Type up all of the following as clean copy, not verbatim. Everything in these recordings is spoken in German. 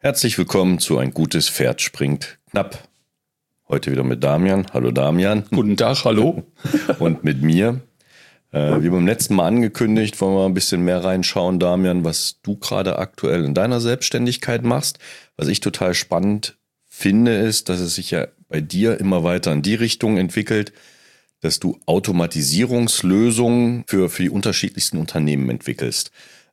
Herzlich willkommen zu Ein gutes Pferd springt knapp. Heute wieder mit Damian. Hallo Damian. Guten Tag, hallo. Und mit mir. Wie beim letzten Mal angekündigt, wollen wir ein bisschen mehr reinschauen, Damian, was du gerade aktuell in deiner Selbstständigkeit machst. Was ich total spannend finde, ist, dass es sich ja bei dir immer weiter in die Richtung entwickelt, dass du Automatisierungslösungen für die unterschiedlichsten Unternehmen entwickelst.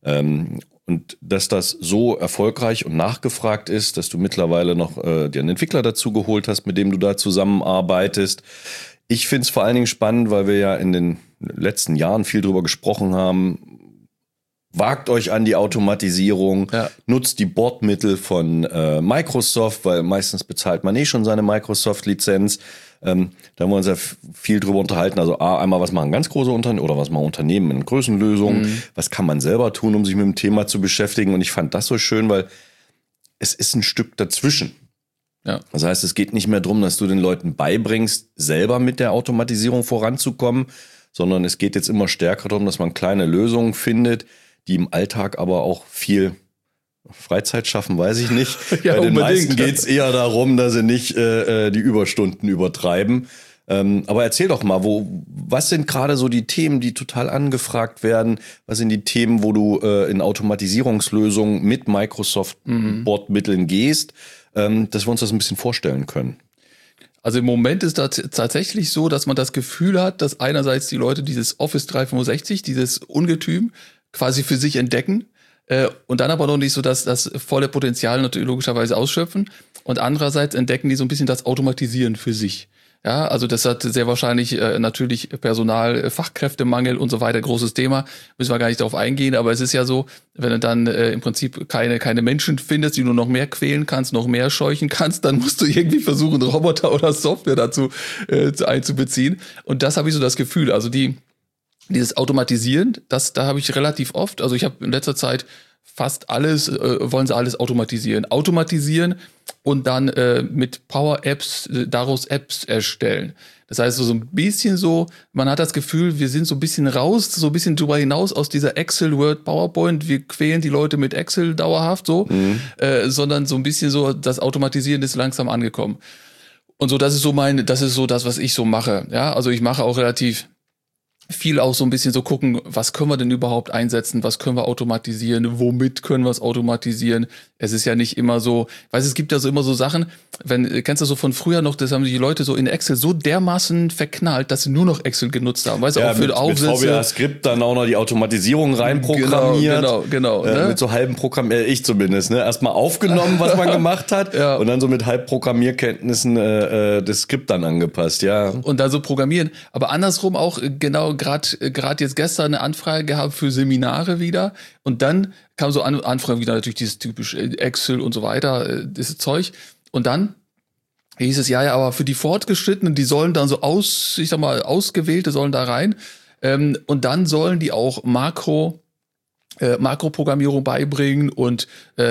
Und dass das so erfolgreich und nachgefragt ist, dass du mittlerweile noch dir einen Entwickler dazu geholt hast, mit dem du da zusammenarbeitest. Ich finde es vor allen Dingen spannend, weil wir ja in den letzten Jahren viel drüber gesprochen haben. Wagt euch an die Automatisierung, nutzt die Bordmittel von Microsoft, weil meistens bezahlt man schon seine Microsoft-Lizenz. Da haben wir uns ja viel drüber unterhalten. Also einmal, was machen ganz große Unternehmen oder was machen Unternehmen in Größenlösungen? Was kann man selber tun, um sich mit dem Thema zu beschäftigen? Und ich fand das so schön, weil es ist ein Stück dazwischen. Ja. Das heißt, es geht nicht mehr darum, dass du den Leuten beibringst, selber mit der Automatisierung voranzukommen, sondern es geht jetzt immer stärker darum, dass man kleine Lösungen findet, die im Alltag aber auch viel Freizeit schaffen, weiß ich nicht. Ja, bei den unbedingt. meisten geht es eher darum, dass sie nicht die Überstunden übertreiben. Aber erzähl doch mal, was sind gerade so die Themen, die total angefragt werden? Was sind die Themen, wo du in Automatisierungslösungen mit Microsoft-Bordmitteln gehst, dass wir uns das ein bisschen vorstellen können? Also im Moment ist das tatsächlich so, dass man das Gefühl hat, dass einerseits die Leute dieses Office 365, dieses Ungetüm quasi für sich entdecken und dann aber noch nicht so das volle Potenzial natürlich logischerweise ausschöpfen und andererseits entdecken die so ein bisschen das Automatisieren für sich. Ja, also das hat sehr wahrscheinlich natürlich Personal, Fachkräftemangel und so weiter, großes Thema, müssen wir gar nicht darauf eingehen, aber es ist ja so, wenn du dann im Prinzip keine Menschen findest, die du noch mehr quälen kannst, noch mehr scheuchen kannst, dann musst du irgendwie versuchen, Roboter oder Software dazu einzubeziehen und das habe ich so das Gefühl, also dieses Automatisieren, da habe ich relativ oft, also ich habe in letzter Zeit fast alles, wollen sie alles automatisieren und dann mit Power-Apps daraus Apps erstellen. Das heißt, so ein bisschen so, man hat das Gefühl, wir sind so ein bisschen raus, so ein bisschen drüber hinaus aus dieser Excel, Word, PowerPoint, wir quälen die Leute mit Excel dauerhaft so, sondern so ein bisschen so, das Automatisieren ist langsam angekommen. Und so, das ist so das, was ich so mache. Ja, also ich mache auch relativ viel auch so ein bisschen so gucken, was können wir denn überhaupt einsetzen, was können wir automatisieren, womit können wir es automatisieren. Es ist ja nicht immer so, es gibt ja so immer so Sachen, kennst du so von früher noch, das haben die Leute so in Excel so dermaßen verknallt, dass sie nur noch Excel genutzt haben. Weißt du, ja, auch für Aufsätze. Mit VBA-Skript dann auch noch die Automatisierung reinprogrammiert. Genau. Ne? Mit so halben ich zumindest, ne? Erstmal aufgenommen, was man gemacht hat und dann so mit halb Programmierkenntnissen das Skript dann angepasst, ja. Und dann so programmieren. Aber andersrum auch, genau, gerade jetzt gestern eine Anfrage gehabt für Seminare wieder und dann kam so Anfrage wieder, natürlich dieses typische Excel und so weiter, dieses Zeug. Und dann hieß es, ja, aber für die Fortgeschrittenen, die sollen dann so Ausgewählte sollen da rein. Und dann sollen die auch Makroprogrammierung beibringen und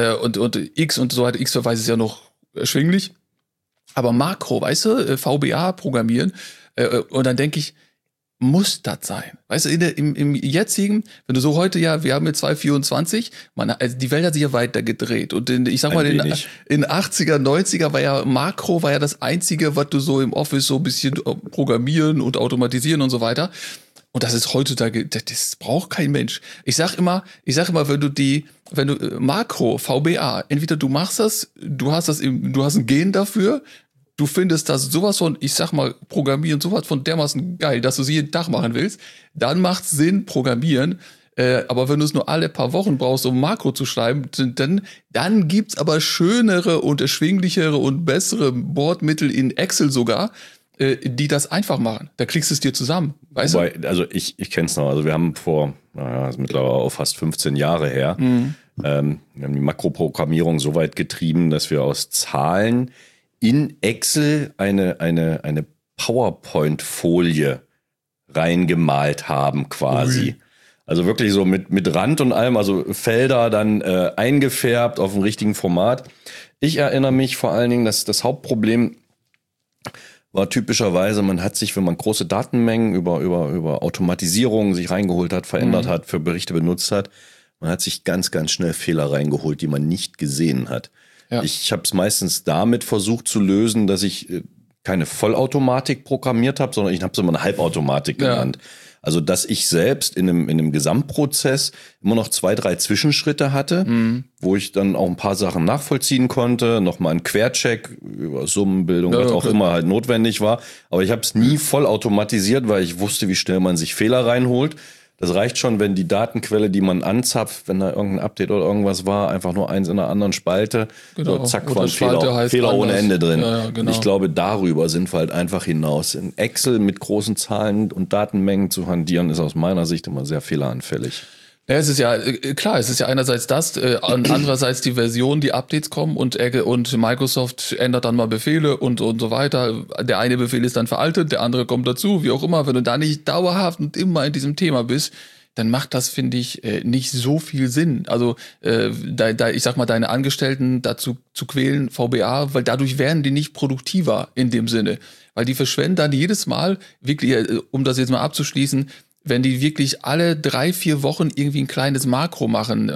X und so weiter. X-Verweis ist ja noch erschwinglich. Aber Makro, weißt du, VBA programmieren. Und dann denke ich, muss das sein? Weißt du, im jetzigen, wenn du so heute wir haben jetzt 2024, also die Welt hat sich ja weiter gedreht und in 80er, 90er war ja das Einzige, was du so im Office so ein bisschen programmieren und automatisieren und so weiter. Und das ist heutzutage, das braucht kein Mensch. Ich sag immer, wenn du Makro, VBA, entweder du machst das, du hast ein Gen dafür, du findest das sowas von, Programmieren sowas von dermaßen geil, dass du es jeden Tag machen willst, dann macht's Sinn, Programmieren. Aber wenn du es nur alle paar Wochen brauchst, um Makro zu schreiben, dann gibt's aber schönere und erschwinglichere und bessere Bordmittel in Excel sogar, die das einfach machen. Da kriegst du es dir zusammen, weißt du? Also ich kenn's noch. Also wir haben ist mittlerweile auch fast 15 Jahre her, wir haben die Makroprogrammierung so weit getrieben, dass wir aus Zahlen in Excel eine PowerPoint-Folie reingemalt haben quasi. Also wirklich so mit Rand und allem, also Felder dann eingefärbt auf dem richtigen Format. Ich erinnere mich vor allen Dingen, dass das Hauptproblem war typischerweise, man hat sich, wenn man große Datenmengen über Automatisierung sich reingeholt hat, verändert hat, für Berichte benutzt hat, man hat sich ganz, ganz schnell Fehler reingeholt, die man nicht gesehen hat. Ja. Ich habe es meistens damit versucht zu lösen, dass ich keine Vollautomatik programmiert habe, sondern ich habe es immer eine Halbautomatik genannt. Also, dass ich selbst in einem Gesamtprozess immer noch 2, 3 Zwischenschritte hatte, wo ich dann auch ein paar Sachen nachvollziehen konnte, nochmal einen Quercheck über Summenbildung, was auch immer halt notwendig war. Aber ich habe es nie voll automatisiert, weil ich wusste, wie schnell man sich Fehler reinholt. Das reicht schon, wenn die Datenquelle, die man anzapft, wenn da irgendein Update oder irgendwas war, einfach nur eins in einer anderen Spalte, so, zack, war ein Fehler ohne Ende drin. Ja, genau. Und ich glaube, darüber sind wir halt einfach hinaus. In Excel mit großen Zahlen und Datenmengen zu hantieren, ist aus meiner Sicht immer sehr fehleranfällig. Ja, es ist ja klar, es ist ja einerseits das, und andererseits die Version, die Updates kommen und Microsoft ändert dann mal Befehle und so weiter. Der eine Befehl ist dann veraltet, der andere kommt dazu, wie auch immer. Wenn du da nicht dauerhaft und immer in diesem Thema bist, dann macht das, finde ich, nicht so viel Sinn. Also ich sag mal, deine Angestellten dazu zu quälen, VBA, weil dadurch werden die nicht produktiver in dem Sinne. Weil die verschwenden dann jedes Mal, wirklich, um das jetzt mal abzuschließen, wenn die wirklich alle 3, 4 Wochen irgendwie ein kleines Makro machen,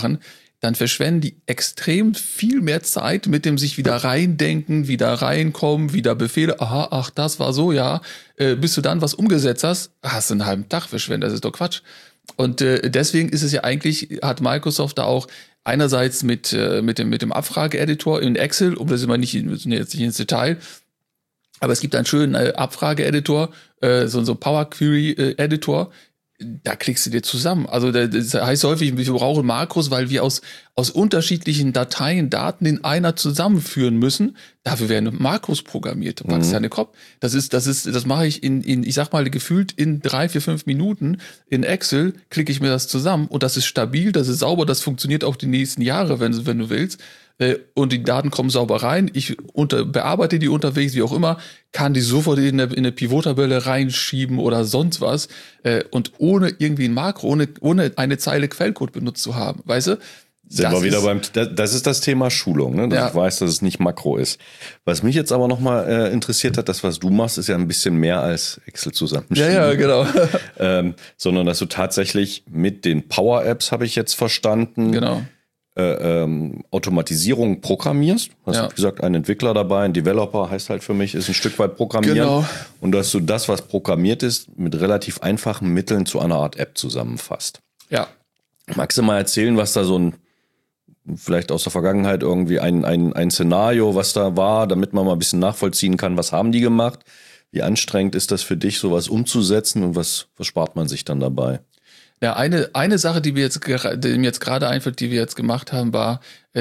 dann verschwenden die extrem viel mehr Zeit mit dem sich wieder reindenken, wieder reinkommen, wieder Befehle, ach, das war so, ja. Bis du dann was umgesetzt hast du einen halben Tag verschwendet, das ist doch Quatsch. Und deswegen ist es ja eigentlich, hat Microsoft da auch einerseits mit dem Abfrage-Editor in Excel, um das immer nicht jetzt nicht ins Detail, aber es gibt einen schönen Abfrage-Editor, so Power Query-Editor, da klickst du dir zusammen. Also das heißt häufig, wir brauchen Makros, weil wir aus unterschiedlichen Dateien Daten in einer zusammenführen müssen. Dafür werden Makros programmiert. Du packst deine Kopf. Das mache ich ich sag mal, gefühlt in 3, 4, 5 Minuten in Excel klicke ich mir das zusammen und das ist stabil, das ist sauber, das funktioniert auch die nächsten Jahre, wenn du willst. Und die Daten kommen sauber rein, ich bearbeite die unterwegs, wie auch immer, kann die sofort in eine Pivot-Tabelle reinschieben oder sonst was und ohne irgendwie ein Makro, ohne eine Zeile Quellcode benutzt zu haben, weißt du? Sind wir wieder das ist das Thema Schulung, ne? Dass ich weiß, dass es nicht Makro ist. Was mich jetzt aber nochmal interessiert hat, das, was du machst, ist ja ein bisschen mehr als Excel zusammenschieben. Ja, genau. Sondern dass du tatsächlich mit den Power-Apps, habe ich jetzt verstanden, Genau. Automatisierung programmierst. Hast du gesagt, ein Entwickler dabei, ein Developer heißt halt für mich, ist ein Stück weit Programmieren. Genau. Und dass du das, was programmiert ist, mit relativ einfachen Mitteln zu einer Art App zusammenfasst. Ja. Magst du mal erzählen, was da so vielleicht aus der Vergangenheit irgendwie ein Szenario, was da war, damit man mal ein bisschen nachvollziehen kann, was haben die gemacht? Wie anstrengend ist das für dich, sowas umzusetzen und was spart man sich dann dabei? Ja, eine Sache, die mir jetzt gerade einfällt, die wir jetzt gemacht haben, war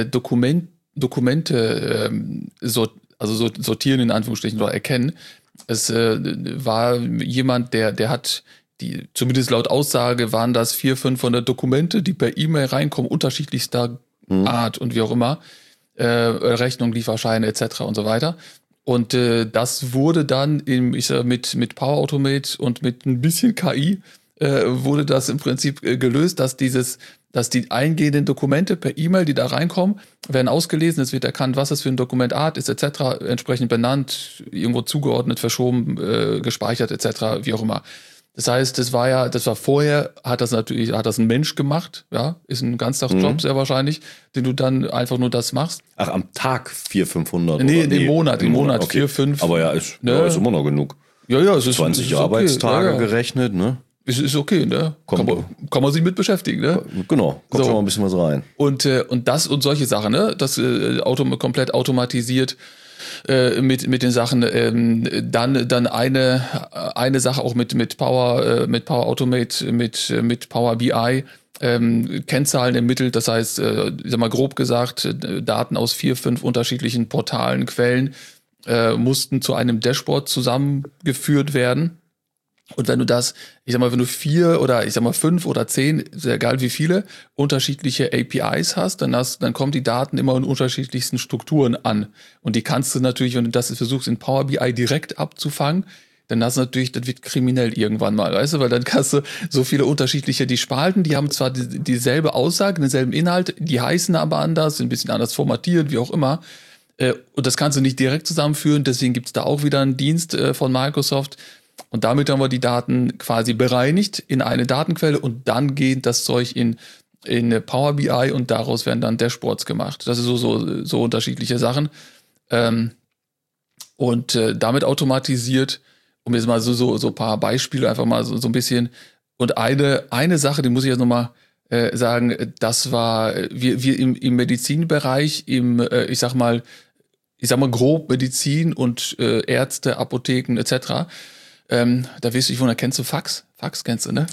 Dokumente sortieren in Anführungsstrichen oder erkennen. Es war jemand, der hat zumindest laut Aussage waren das 400, 500 Dokumente, die per E-Mail reinkommen, unterschiedlichster Art und wie auch immer, Rechnung, Lieferscheine etc. und so weiter. Und das wurde dann mit Power Automate und mit ein bisschen KI wurde das im Prinzip gelöst, dass die eingehenden Dokumente per E-Mail, die da reinkommen, werden ausgelesen, es wird erkannt, was das für ein Dokumentart ist, etc., entsprechend benannt, irgendwo zugeordnet, verschoben, gespeichert, etc., wie auch immer. Das heißt, das war vorher, hat das ein Mensch gemacht, ja, ist ein Ganztagsjob sehr wahrscheinlich, den du dann einfach nur das machst. Ach, am Tag 400, 500? Nee, im Monat, okay. 4, 5. Aber ja, ist immer noch genug. Ja, es ist 20 ist Arbeitstage okay. gerechnet, ne? Ist okay, ne? Kann man sich mit beschäftigen, ne? Genau, kommt schon mal ein bisschen was rein. Und das und solche Sachen, ne? Das komplett automatisiert mit den Sachen. Dann eine Sache auch mit Power Automate, mit Power BI. Kennzahlen ermittelt, das heißt, ich sag mal grob gesagt, Daten aus 4, 5 unterschiedlichen Portalen, Quellen mussten zu einem Dashboard zusammengeführt werden. Und wenn du wenn du 4 oder 5 oder 10, ist egal wie viele, unterschiedliche APIs hast, dann kommen die Daten immer in unterschiedlichsten Strukturen an. Und die kannst du natürlich, wenn du das versuchst in Power BI direkt abzufangen, dann das wird kriminell irgendwann mal, weißt du, weil dann kannst du so viele unterschiedliche, die Spalten, die haben zwar dieselbe Aussage, denselben Inhalt, die heißen aber anders, sind ein bisschen anders formatiert, wie auch immer. Und das kannst du nicht direkt zusammenführen, deswegen gibt's da auch wieder einen Dienst von Microsoft. Und damit haben wir die Daten quasi bereinigt in eine Datenquelle und dann geht das Zeug in in Power BI und daraus werden dann Dashboards gemacht. Das ist so unterschiedliche Sachen. Und damit automatisiert, um jetzt mal so ein paar Beispiele einfach mal so ein bisschen. Und eine Sache, die muss ich jetzt nochmal sagen, das war, wir im Medizinbereich, ich sag mal grob Medizin und Ärzte, Apotheken etc., da wirst du dich wundern, kennst du Fax? Fax kennst du, ne?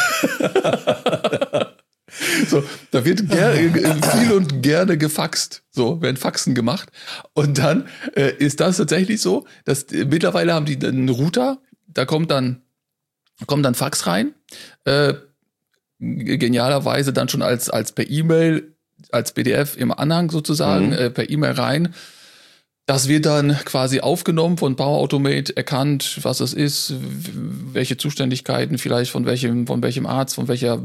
So, da wird viel und gerne gefaxt. So, werden Faxen gemacht. Und dann ist das tatsächlich so, dass mittlerweile haben die einen Router, da kommt dann Fax rein. Genialerweise dann schon als per E-Mail, als PDF im Anhang sozusagen, per E-Mail rein. Das wird dann quasi aufgenommen von Power Automate, erkannt, was es ist, welche Zuständigkeiten vielleicht von welchem Arzt,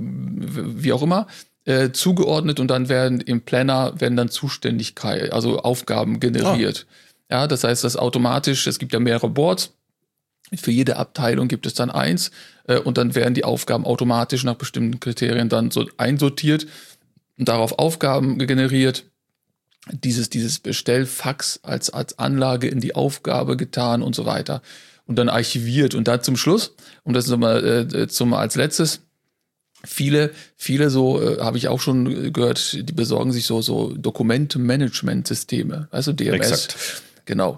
wie auch immer, zugeordnet, und dann werden dann Zuständigkeiten, also Aufgaben generiert. Ja, das heißt, das automatisch, es gibt ja mehrere Boards, für jede Abteilung gibt es dann eins, und dann werden die Aufgaben automatisch nach bestimmten Kriterien dann so einsortiert und darauf Aufgaben generiert. Dieses Bestellfax als Anlage in die Aufgabe getan und so weiter und dann archiviert, und dann zum Schluss, um das nochmal als letztes, viele so habe ich auch schon gehört, die besorgen sich so Dokumentenmanagementsysteme, also DMS. Exakt. Genau.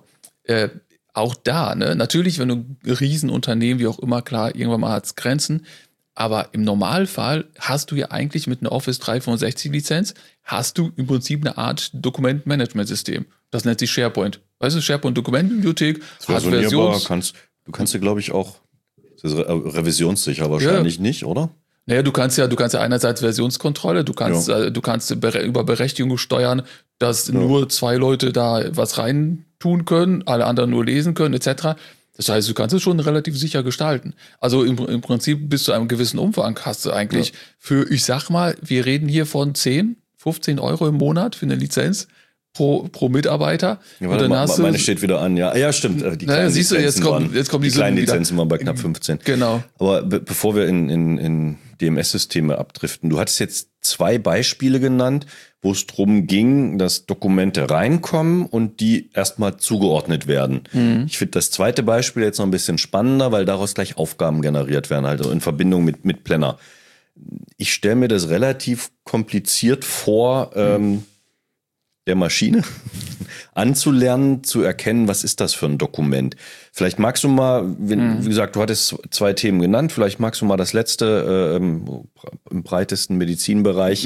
Auch da, ne, natürlich, wenn du ein Riesenunternehmen, wie auch immer, klar, irgendwann mal hat es Grenzen. Aber im Normalfall hast du ja eigentlich mit einer Office 365 Lizenz, hast du im Prinzip eine Art Dokumentenmanagementsystem. Das nennt sich SharePoint. Weißt du, SharePoint Dokumentenbibliothek, hat Versions. Du kannst ja, glaube ich, auch, das ist revisionssicher wahrscheinlich nicht, oder? Naja, du kannst ja einerseits Versionskontrolle, du kannst über Berechtigung steuern, dass nur 2 Leute da was rein tun können, alle anderen nur lesen können, etc. Das heißt, du kannst es schon relativ sicher gestalten. Also im Prinzip bis zu einem gewissen Umfang hast du eigentlich für, ich sag mal, wir reden hier von 10, 15 Euro im Monat für eine Lizenz pro Mitarbeiter. Ja, und dann meine steht wieder an, ja. Ja, stimmt. Die kleinen siehst du, jetzt kommen die kleinen Lizenzen waren bei knapp 15. Genau. Aber bevor wir in DMS-Systeme abdriften, du hattest jetzt 2 Beispiele genannt, wo es drum ging, dass Dokumente reinkommen und die erstmal zugeordnet werden. Ich finde das zweite Beispiel jetzt noch ein bisschen spannender, weil daraus gleich Aufgaben generiert werden, also in Verbindung mit Planner. Ich stelle mir das relativ kompliziert vor, der Maschine anzulernen, zu erkennen, was ist das für ein Dokument. Vielleicht magst du mal, wie gesagt, du hattest 2 Themen genannt, vielleicht magst du mal das letzte im breitesten Medizinbereich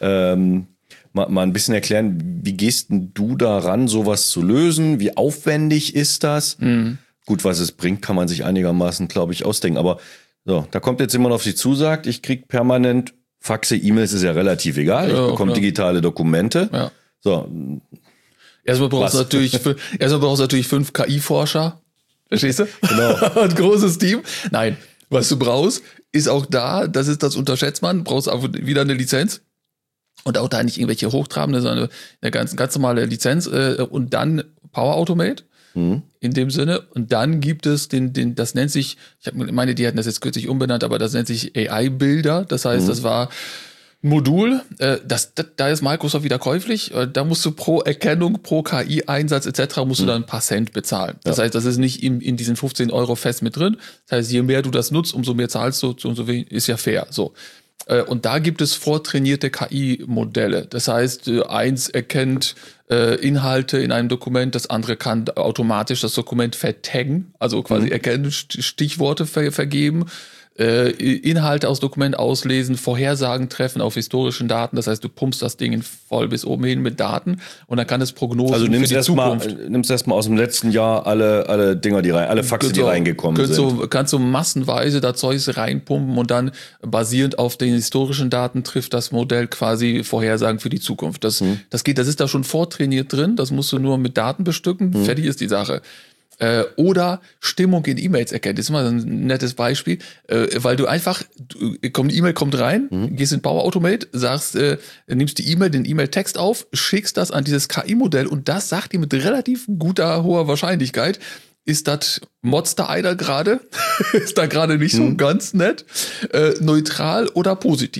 mal ein bisschen erklären, wie gehst denn du daran, sowas zu lösen? Wie aufwendig ist das? Gut, was es bringt, kann man sich einigermaßen, glaube ich, ausdenken. Aber so, da kommt jetzt jemand auf sich zu, sagt, ich kriege permanent Faxe, E-Mails, ist ja relativ egal. Ich bekomme digitale Dokumente. Ja. So. Erstmal brauchst du natürlich 5 KI-Forscher. Verstehst du? Genau. Ein großes Team. Nein, was du brauchst, ist auch da, das unterschätzt man, brauchst auch wieder eine Lizenz. Und auch da nicht irgendwelche hochtrabende, sondern eine ganz normale Lizenz und dann Power Automate in dem Sinne. Und dann gibt es das nennt sich, meine, die hatten das jetzt kürzlich umbenannt, aber das nennt sich AI-Bilder. Das heißt, das war ein Modul, da ist Microsoft wieder käuflich. Da musst du pro Erkennung, pro KI-Einsatz etc. musst du dann ein paar Cent bezahlen. Das heißt, das ist nicht in diesen 15 Euro fest mit drin. Das heißt, je mehr du das nutzt, umso mehr zahlst du, umso weniger, ist ja fair. So. Und da gibt es vortrainierte KI-Modelle. Das heißt, eins erkennt Inhalte in einem Dokument, das andere kann automatisch das Dokument vertaggen, also quasi erkennen, Stichworte vergeben, Inhalte aus Dokument auslesen, Vorhersagen treffen auf historischen Daten. Das heißt, du pumpst das Ding voll bis oben hin mit Daten und dann kann es Prognosen für die Zukunft. Nimmst erstmal aus dem letzten Jahr alle Dinger, alle Faxe, die reingekommen sind. Kannst du massenweise da Zeugs reinpumpen und dann basierend auf den historischen Daten trifft das Modell quasi Vorhersagen für die Zukunft. Das ist da schon vortrainiert drin. Das musst du nur mit Daten bestücken. Fertig ist die Sache. Oder Stimmung in E-Mails erkennt. Das ist mal ein nettes Beispiel, weil du einfach, die E-Mail kommt rein, gehst in Power Automate, sagst, nimmst die E-Mail, den E-Mail-Text auf, schickst das an dieses KI-Modell und das sagt dir mit relativ hoher Wahrscheinlichkeit, ist das Monster einer gerade, ist da gerade nicht so ganz nett, neutral oder positiv.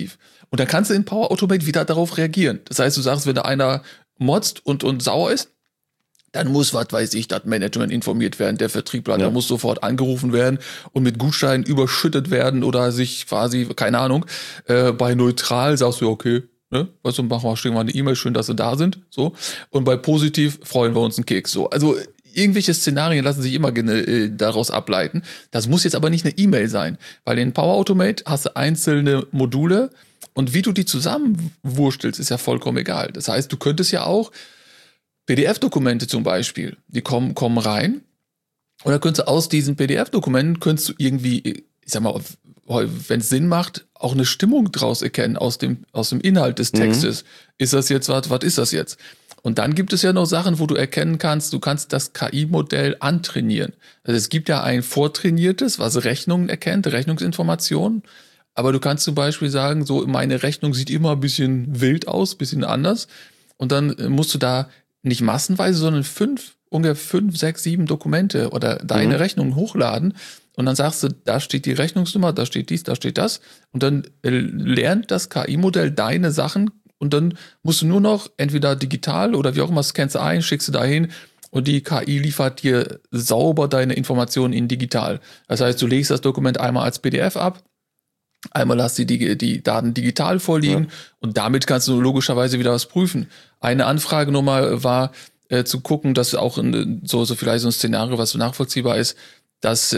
Und dann kannst du in Power Automate wieder darauf reagieren. Das heißt, du sagst, wenn da einer motzt und sauer ist, dann muss, was weiß ich, das Management informiert werden, der Vertriebler, der muss sofort angerufen werden und mit Gutscheinen überschüttet werden oder sich quasi, keine Ahnung, bei neutral sagst du, okay, ne, was du machen wir, schicken wir eine E-Mail, schön, dass sie da sind, so. Und bei positiv freuen wir uns einen Keks, so. Also, irgendwelche Szenarien lassen sich immer daraus ableiten. Das muss jetzt aber nicht eine E-Mail sein, weil in Power Automate hast du einzelne Module und wie du die zusammenwurstelst, ist ja vollkommen egal. Das heißt, du könntest ja auch PDF-Dokumente zum Beispiel, die kommen rein und dann könntest du aus diesen PDF-Dokumenten irgendwie, ich sag mal, wenn es Sinn macht, auch eine Stimmung draus erkennen aus dem Inhalt des Textes. Ist das jetzt was ist das jetzt? Und dann gibt es ja noch Sachen, wo du erkennen kannst, du kannst das KI-Modell antrainieren. Also es gibt ja ein vortrainiertes, was Rechnungen erkennt, Rechnungsinformationen. Aber du kannst zum Beispiel sagen, so meine Rechnung sieht immer ein bisschen wild aus, ein bisschen anders. Und dann musst du da nicht massenweise, sondern ungefähr 5, 6, 7 Dokumente oder deine Rechnung hochladen. Und dann sagst du, da steht die Rechnungsnummer, da steht dies, da steht das. Und dann lernt das KI-Modell deine Sachen. Und dann musst du nur noch entweder digital oder wie auch immer, scannst du ein, schickst du dahin und die KI liefert dir sauber deine Informationen in digital. Das heißt, du legst das Dokument einmal als PDF ab, einmal hast du die Daten digital vorliegen und damit kannst du logischerweise wieder was prüfen. Eine Anfragenummer war zu gucken, dass auch so vielleicht so ein Szenario, was so nachvollziehbar ist, dass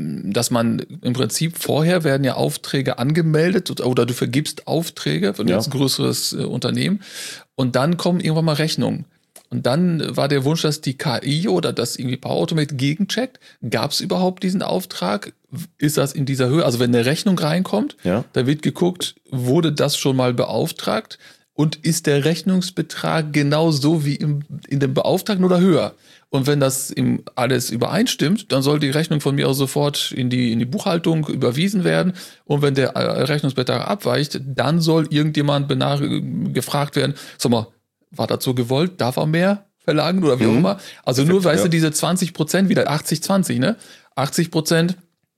man im Prinzip vorher werden ja Aufträge angemeldet oder du vergibst Aufträge von jetzt ein größeres Unternehmen und dann kommen irgendwann mal Rechnungen. Und dann war der Wunsch, dass die KI oder das irgendwie Power Automate gegencheckt. Gab es überhaupt diesen Auftrag? Ist das in dieser Höhe? Also wenn eine Rechnung reinkommt, da wird geguckt, wurde das schon mal beauftragt? Und ist der Rechnungsbetrag genau so wie in dem Beauftragten oder höher? Und wenn das alles übereinstimmt, dann soll die Rechnung von mir aus sofort in die Buchhaltung überwiesen werden. Und wenn der Rechnungsbetrag abweicht, dann soll irgendjemand gefragt werden, sag mal, war das so gewollt? Darf er mehr verlangen oder wie auch immer? Also nur, weißt du, diese 20% wieder 80-20, ne? 80%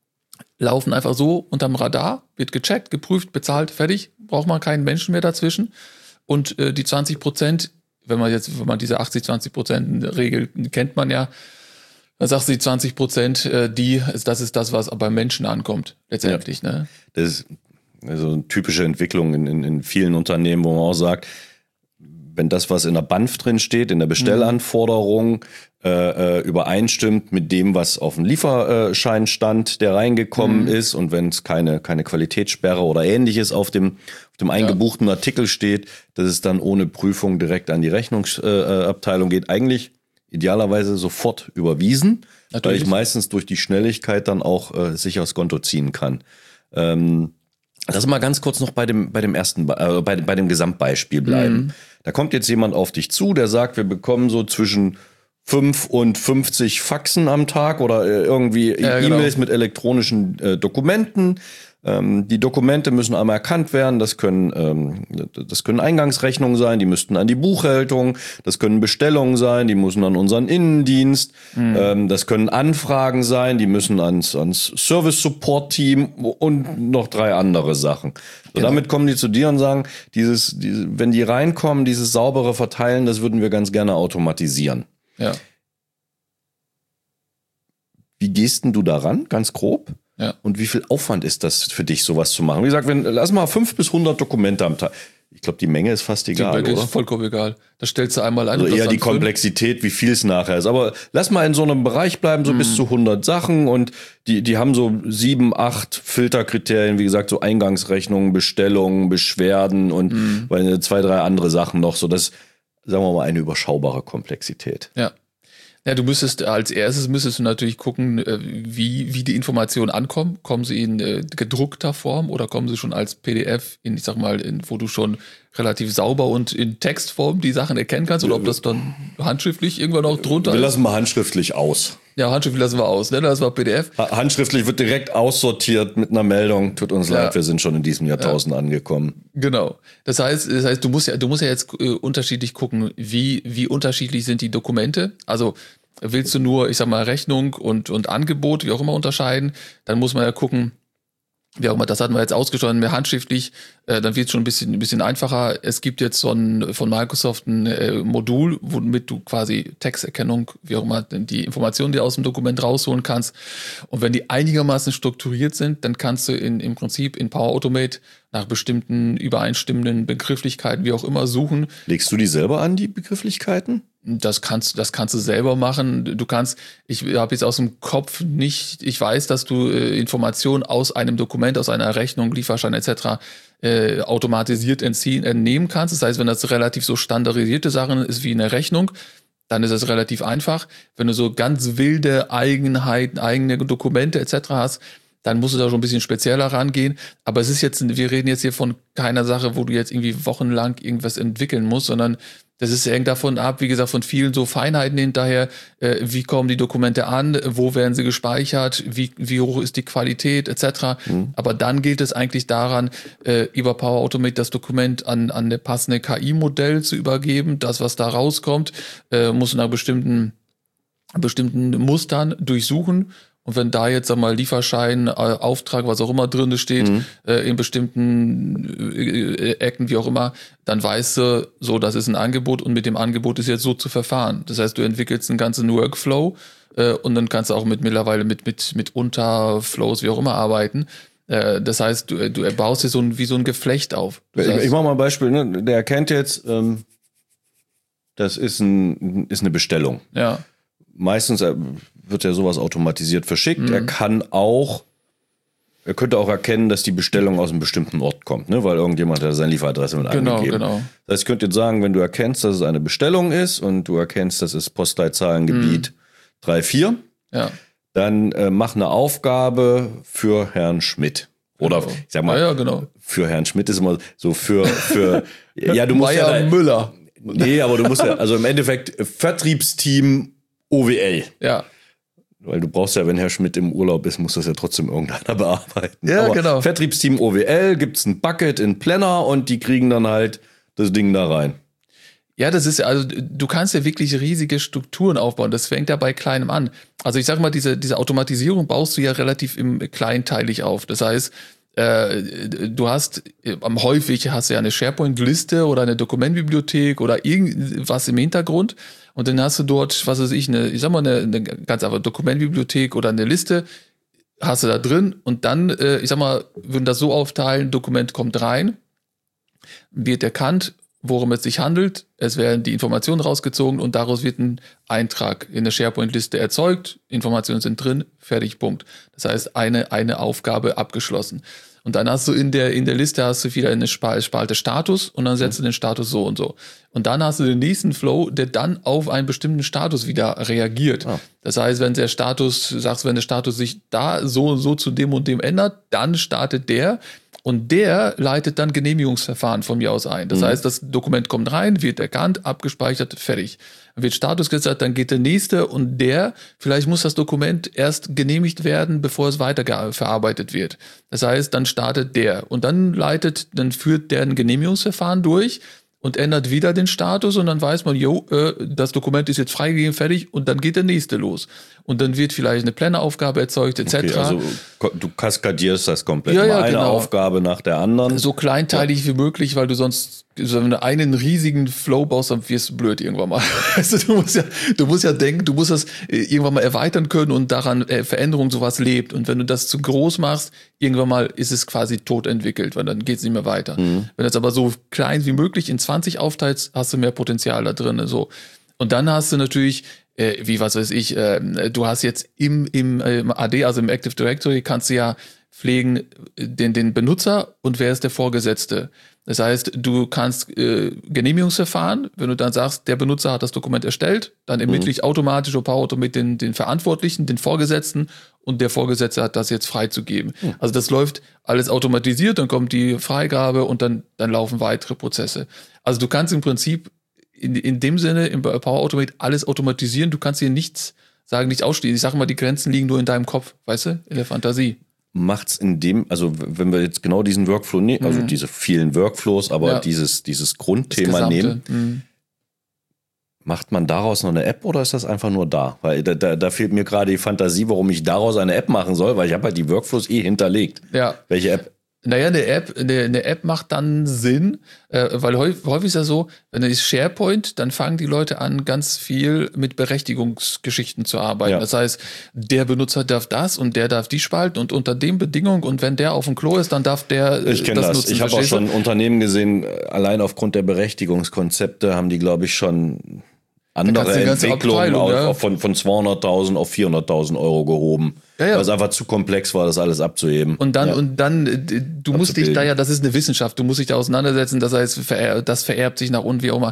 laufen einfach so unterm Radar, wird gecheckt, geprüft, bezahlt, fertig. Braucht man keinen Menschen mehr dazwischen. Und die 20%, wenn man diese 80-20%-Regel kennt man ja, dann sagst du die 20%, das ist das, was beim Menschen ankommt, letztendlich. Ja. Ne? Das ist also eine typische Entwicklung in vielen Unternehmen, wo man auch sagt, wenn das, was in der BANF drin steht, in der Bestellanforderung, übereinstimmt mit dem, was auf dem Lieferschein stand, der reingekommen ist, und wenn es keine Qualitätssperre oder Ähnliches auf dem eingebuchten Artikel steht, dass es dann ohne Prüfung direkt an die Rechnungsabteilung geht, eigentlich idealerweise sofort überwiesen, weil ich meistens durch die Schnelligkeit dann auch sicher aufs Konto ziehen kann. Lass mal ganz kurz noch bei dem Gesamtbeispiel bleiben. Da kommt jetzt jemand auf dich zu, der sagt, wir bekommen so zwischen 5 und 50 Faxen am Tag oder irgendwie E-Mails mit elektronischen Dokumenten. Die Dokumente müssen einmal erkannt werden. Das können Eingangsrechnungen sein, die müssten an die Buchhaltung. Das können Bestellungen sein, die müssen an unseren Innendienst. Das können Anfragen sein, die müssen ans Service-Support-Team und noch 3 andere Sachen. So, damit kommen die zu dir und sagen, wenn die reinkommen, dieses saubere Verteilen, das würden wir ganz gerne automatisieren. Ja. Wie gehst denn du daran, ganz grob? Ja. Und wie viel Aufwand ist das für dich, sowas zu machen? Wie gesagt, lass mal 5 bis 100 Dokumente am Tag. Ich glaube, die Menge ist fast egal, die Menge oder? Ist vollkommen egal. Da stellst du einmal ein. Also eher die Komplexität, wie viel es nachher ist. Aber lass mal in so einem Bereich bleiben, so bis zu 100 Sachen. Und die haben so 7, 8 Filterkriterien, wie gesagt, so Eingangsrechnungen, Bestellungen, Beschwerden und 2, 3 andere Sachen noch. So das, sagen wir mal, eine überschaubare Komplexität. Ja. Ja, als erstes natürlich gucken, wie die Informationen ankommen. Kommen sie in gedruckter Form oder kommen sie schon als PDF wo du schon relativ sauber und in Textform die Sachen erkennen kannst, oder ob das dann handschriftlich irgendwann auch drunter ist? Wir lassen mal handschriftlich aus. Ja, handschriftlich lassen wir aus, ne? Das war PDF. Handschriftlich wird direkt aussortiert mit einer Meldung. Tut uns leid, wir sind schon in diesem Jahrtausend angekommen. Genau. Das heißt, du musst ja jetzt unterschiedlich gucken, wie unterschiedlich sind die Dokumente. Also willst du nur, Rechnung und Angebot, wie auch immer, unterscheiden, dann muss man ja gucken, wie auch immer, das hatten wir jetzt ausgeschlossen, mehr handschriftlich, dann wird es schon ein bisschen einfacher. Es gibt jetzt von Microsoft ein Modul, womit du quasi Texterkennung, wie auch immer, die Informationen, die du aus dem Dokument rausholen kannst. Und wenn die einigermaßen strukturiert sind, dann kannst du im Prinzip in Power Automate nach bestimmten übereinstimmenden Begrifflichkeiten, wie auch immer, suchen. Legst du die selber an, die Begrifflichkeiten? Das kannst du selber machen. Ich habe jetzt aus dem Kopf nicht, ich weiß, dass du Informationen aus einem Dokument, aus einer Rechnung, Lieferschein etc. Automatisiert entnehmen kannst. Das heißt, wenn das relativ so standardisierte Sachen ist wie eine Rechnung, dann ist es relativ einfach. Wenn du so ganz wilde Eigenheiten, eigene Dokumente etc. hast, dann musst du da schon ein bisschen spezieller rangehen. Aber wir reden jetzt hier von keiner Sache, wo du jetzt irgendwie wochenlang irgendwas entwickeln musst, sondern das hängt davon ab, wie gesagt, von vielen so Feinheiten hinterher. Wie kommen die Dokumente an? Wo werden sie gespeichert? Wie hoch ist die Qualität etc.? Aber dann gilt es eigentlich daran, über Power Automate das Dokument an eine passende KI-Modell zu übergeben. Das, was da rauskommt, muss nach bestimmten Mustern durchsuchen. Und wenn da jetzt, sag mal, Lieferschein, Auftrag, was auch immer drin steht, in bestimmten Ecken, wie auch immer, dann weißt du, so, das ist ein Angebot und mit dem Angebot ist jetzt so zu verfahren. Das heißt, du entwickelst einen ganzen Workflow und dann kannst du auch mittlerweile mit Unterflows, wie auch immer, arbeiten. Das heißt, du baust dir wie so ein Geflecht auf. Ich mache mal ein Beispiel, ne? Der erkennt jetzt, das ist eine Bestellung. Ja. Meistens wird ja sowas automatisiert verschickt. Er könnte auch erkennen, dass die Bestellung aus einem bestimmten Ort kommt, ne? Weil irgendjemand hat seine Lieferadresse mit eingegeben. Genau. Das heißt, ich könnte jetzt sagen, wenn du erkennst, dass es eine Bestellung ist und du erkennst, das ist Postleitzahlengebiet 34, ja, dann mach eine Aufgabe für Herrn Schmidt. Oder ich sag mal, für Herrn Schmidt ist immer so für ja, du musst Meier Müller. Nee, aber du musst ja, also im Endeffekt Vertriebsteam OWL. Ja. Weil du brauchst ja, wenn Herr Schmidt im Urlaub ist, muss das ja trotzdem irgendeiner bearbeiten. Ja, aber genau. Vertriebsteam OWL, gibt's ein Bucket in Planner und die kriegen dann halt das Ding da rein. Ja, das ist, also du kannst ja wirklich riesige Strukturen aufbauen. Das fängt ja bei Kleinem an. Also ich sag mal, diese Automatisierung baust du ja relativ kleinteilig auf. Das heißt, du hast häufig hast du ja eine SharePoint-Liste oder eine Dokumentbibliothek oder irgendwas im Hintergrund und dann hast du dort, was weiß ich, eine ganz einfache Dokumentbibliothek oder eine Liste hast du da drin und dann, würden das so aufteilen, Dokument kommt rein, wird erkannt, worum es sich handelt, es werden die Informationen rausgezogen und daraus wird ein Eintrag in der SharePoint-Liste erzeugt, Informationen sind drin, fertig, Punkt. Das heißt, eine Aufgabe abgeschlossen. Und dann hast du in der Liste hast du wieder eine Spalte Status und dann setzt du den Status so und so. Und dann hast du den nächsten Flow, der dann auf einen bestimmten Status wieder reagiert. Ah. Das heißt, wenn der Status sich da so und so zu dem und dem ändert, dann startet der. Und der leitet dann Genehmigungsverfahren von mir aus ein. Das heißt, das Dokument kommt rein, wird erkannt, abgespeichert, fertig. Dann wird Status gesetzt, dann geht der nächste und vielleicht muss das Dokument erst genehmigt werden, bevor es weiter verarbeitet wird. Das heißt, dann startet der und dann führt der ein Genehmigungsverfahren durch und ändert wieder den Status und dann weiß man, das Dokument ist jetzt freigegeben, fertig und dann geht der nächste los. Und dann wird vielleicht eine Planneraufgabe erzeugt, etc. Okay, also du kaskadierst das komplett. Eine Aufgabe nach der anderen. So kleinteilig wie möglich, weil du sonst, wenn du einen riesigen Flow baust, dann wirst du blöd irgendwann mal. Also du musst ja denken, du musst das irgendwann mal erweitern können und daran Veränderung sowas lebt. Und wenn du das zu groß machst, irgendwann mal ist es quasi tot entwickelt, weil dann geht es nicht mehr weiter. Wenn du es aber so klein wie möglich in 20 aufteilst, hast du mehr Potenzial da drin. So. Und dann hast du natürlich du hast jetzt im AD, also im Active Directory, kannst du ja pflegen den Benutzer und wer ist der Vorgesetzte. Das heißt, du kannst Genehmigungsverfahren, wenn du dann sagst, der Benutzer hat das Dokument erstellt, dann ermittle ich automatisch Power Automate den Verantwortlichen, den Vorgesetzten und der Vorgesetzte hat das jetzt freizugeben. Also das läuft alles automatisiert, dann kommt die Freigabe und dann laufen weitere Prozesse. Also du kannst im Prinzip in dem Sinne im Power Automate alles automatisieren. Du kannst hier nichts ausschließen. Ich sage mal, die Grenzen liegen nur in deinem Kopf, weißt du, in der Fantasie. Macht's also wenn wir jetzt genau diesen Workflow nehmen, also diese vielen Workflows, aber dieses Grundthema nehmen, Macht man daraus noch eine App oder ist das einfach nur da? Weil da fehlt mir gerade die Fantasie, warum ich daraus eine App machen soll, weil ich habe halt die Workflows hinterlegt. Ja. Welche App? Naja, eine App macht dann Sinn, weil häufig ist ja so, wenn es SharePoint, dann fangen die Leute an, ganz viel mit Berechtigungsgeschichten zu arbeiten. Ja. Das heißt, der Benutzer darf das und der darf die spalten und unter den Bedingungen und wenn der auf dem Klo ist, dann darf der das nutzen. Ich habe auch schon Unternehmen gesehen, allein aufgrund der Berechtigungskonzepte haben die, glaube ich, schon andere Entwicklungen von 200.000 auf 400.000 Euro gehoben. Ja. Weil es einfach zu komplex war, das alles abzuheben. Und dann, du musst dich da ja, das ist eine Wissenschaft, du musst dich da auseinandersetzen, das heißt, das vererbt sich nach unten, wie auch immer.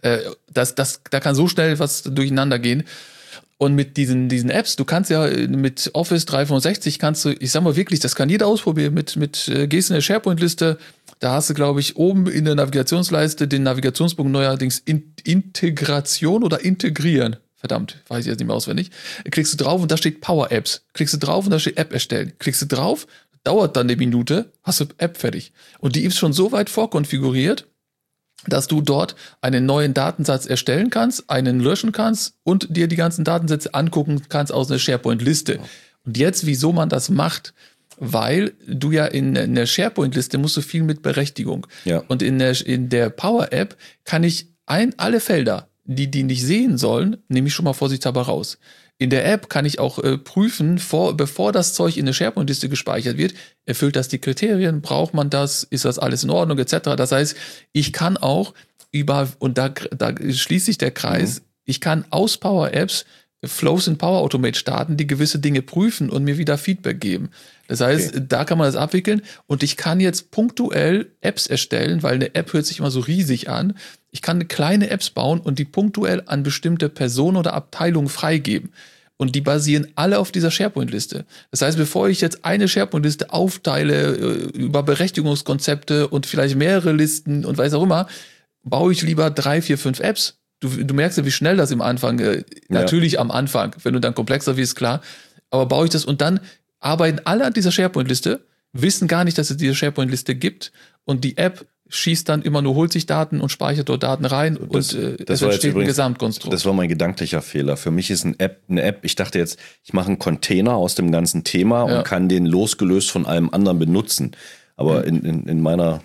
Da kann so schnell was durcheinander gehen. Und mit diesen Apps, du kannst ja mit Office 365 ich sag mal wirklich, das kann jeder ausprobieren, gehst in eine SharePoint-Liste, da hast du, glaube ich, oben in der Navigationsleiste den Navigationspunkt neuerdings Integration oder Integrieren. Verdammt, weiß ich jetzt nicht mehr auswendig. Klickst du drauf und da steht Power Apps. Klickst du drauf und da steht App erstellen. Klickst du drauf, dauert dann eine Minute, hast du App fertig. Und die ist schon so weit vorkonfiguriert, dass du dort einen neuen Datensatz erstellen kannst, einen löschen kannst und dir die ganzen Datensätze angucken kannst aus einer SharePoint-Liste. Und jetzt, wieso man das macht? Weil du ja in der SharePoint-Liste musst du viel mit Berechtigung. Ja. Und in der Power-App kann ich alle Felder, die nicht sehen sollen, nehme ich schon mal vorsichtshalber raus. In der App kann ich auch prüfen, bevor das Zeug in der SharePoint-Liste gespeichert wird, erfüllt das die Kriterien, braucht man das, ist das alles in Ordnung, etc. Das heißt, ich kann auch und da schließt sich der Kreis, ich kann aus Power-Apps Flows in Power Automate starten, die gewisse Dinge prüfen und mir wieder Feedback geben. Das heißt, da kann man das abwickeln und ich kann jetzt punktuell Apps erstellen, weil eine App hört sich immer so riesig an. Ich kann kleine Apps bauen und die punktuell an bestimmte Personen oder Abteilungen freigeben. Und die basieren alle auf dieser SharePoint-Liste. Das heißt, bevor ich jetzt eine SharePoint-Liste aufteile über Berechtigungskonzepte und vielleicht mehrere Listen und weiß auch immer, baue ich lieber 3, 4, 5 Apps. Du merkst ja, wie schnell das im Anfang, natürlich am Anfang, wenn du dann komplexer wirst, klar, aber baue ich das und dann arbeiten alle an dieser SharePoint-Liste, wissen gar nicht, dass es diese SharePoint-Liste gibt und die App schießt dann immer nur, holt sich Daten und speichert dort Daten rein und es entsteht ein Gesamtkonstrukt. Das war mein gedanklicher Fehler. Für mich ist eine App, ich dachte jetzt, ich mache einen Container aus dem ganzen Thema und kann den losgelöst von allem anderen benutzen. Aber in meiner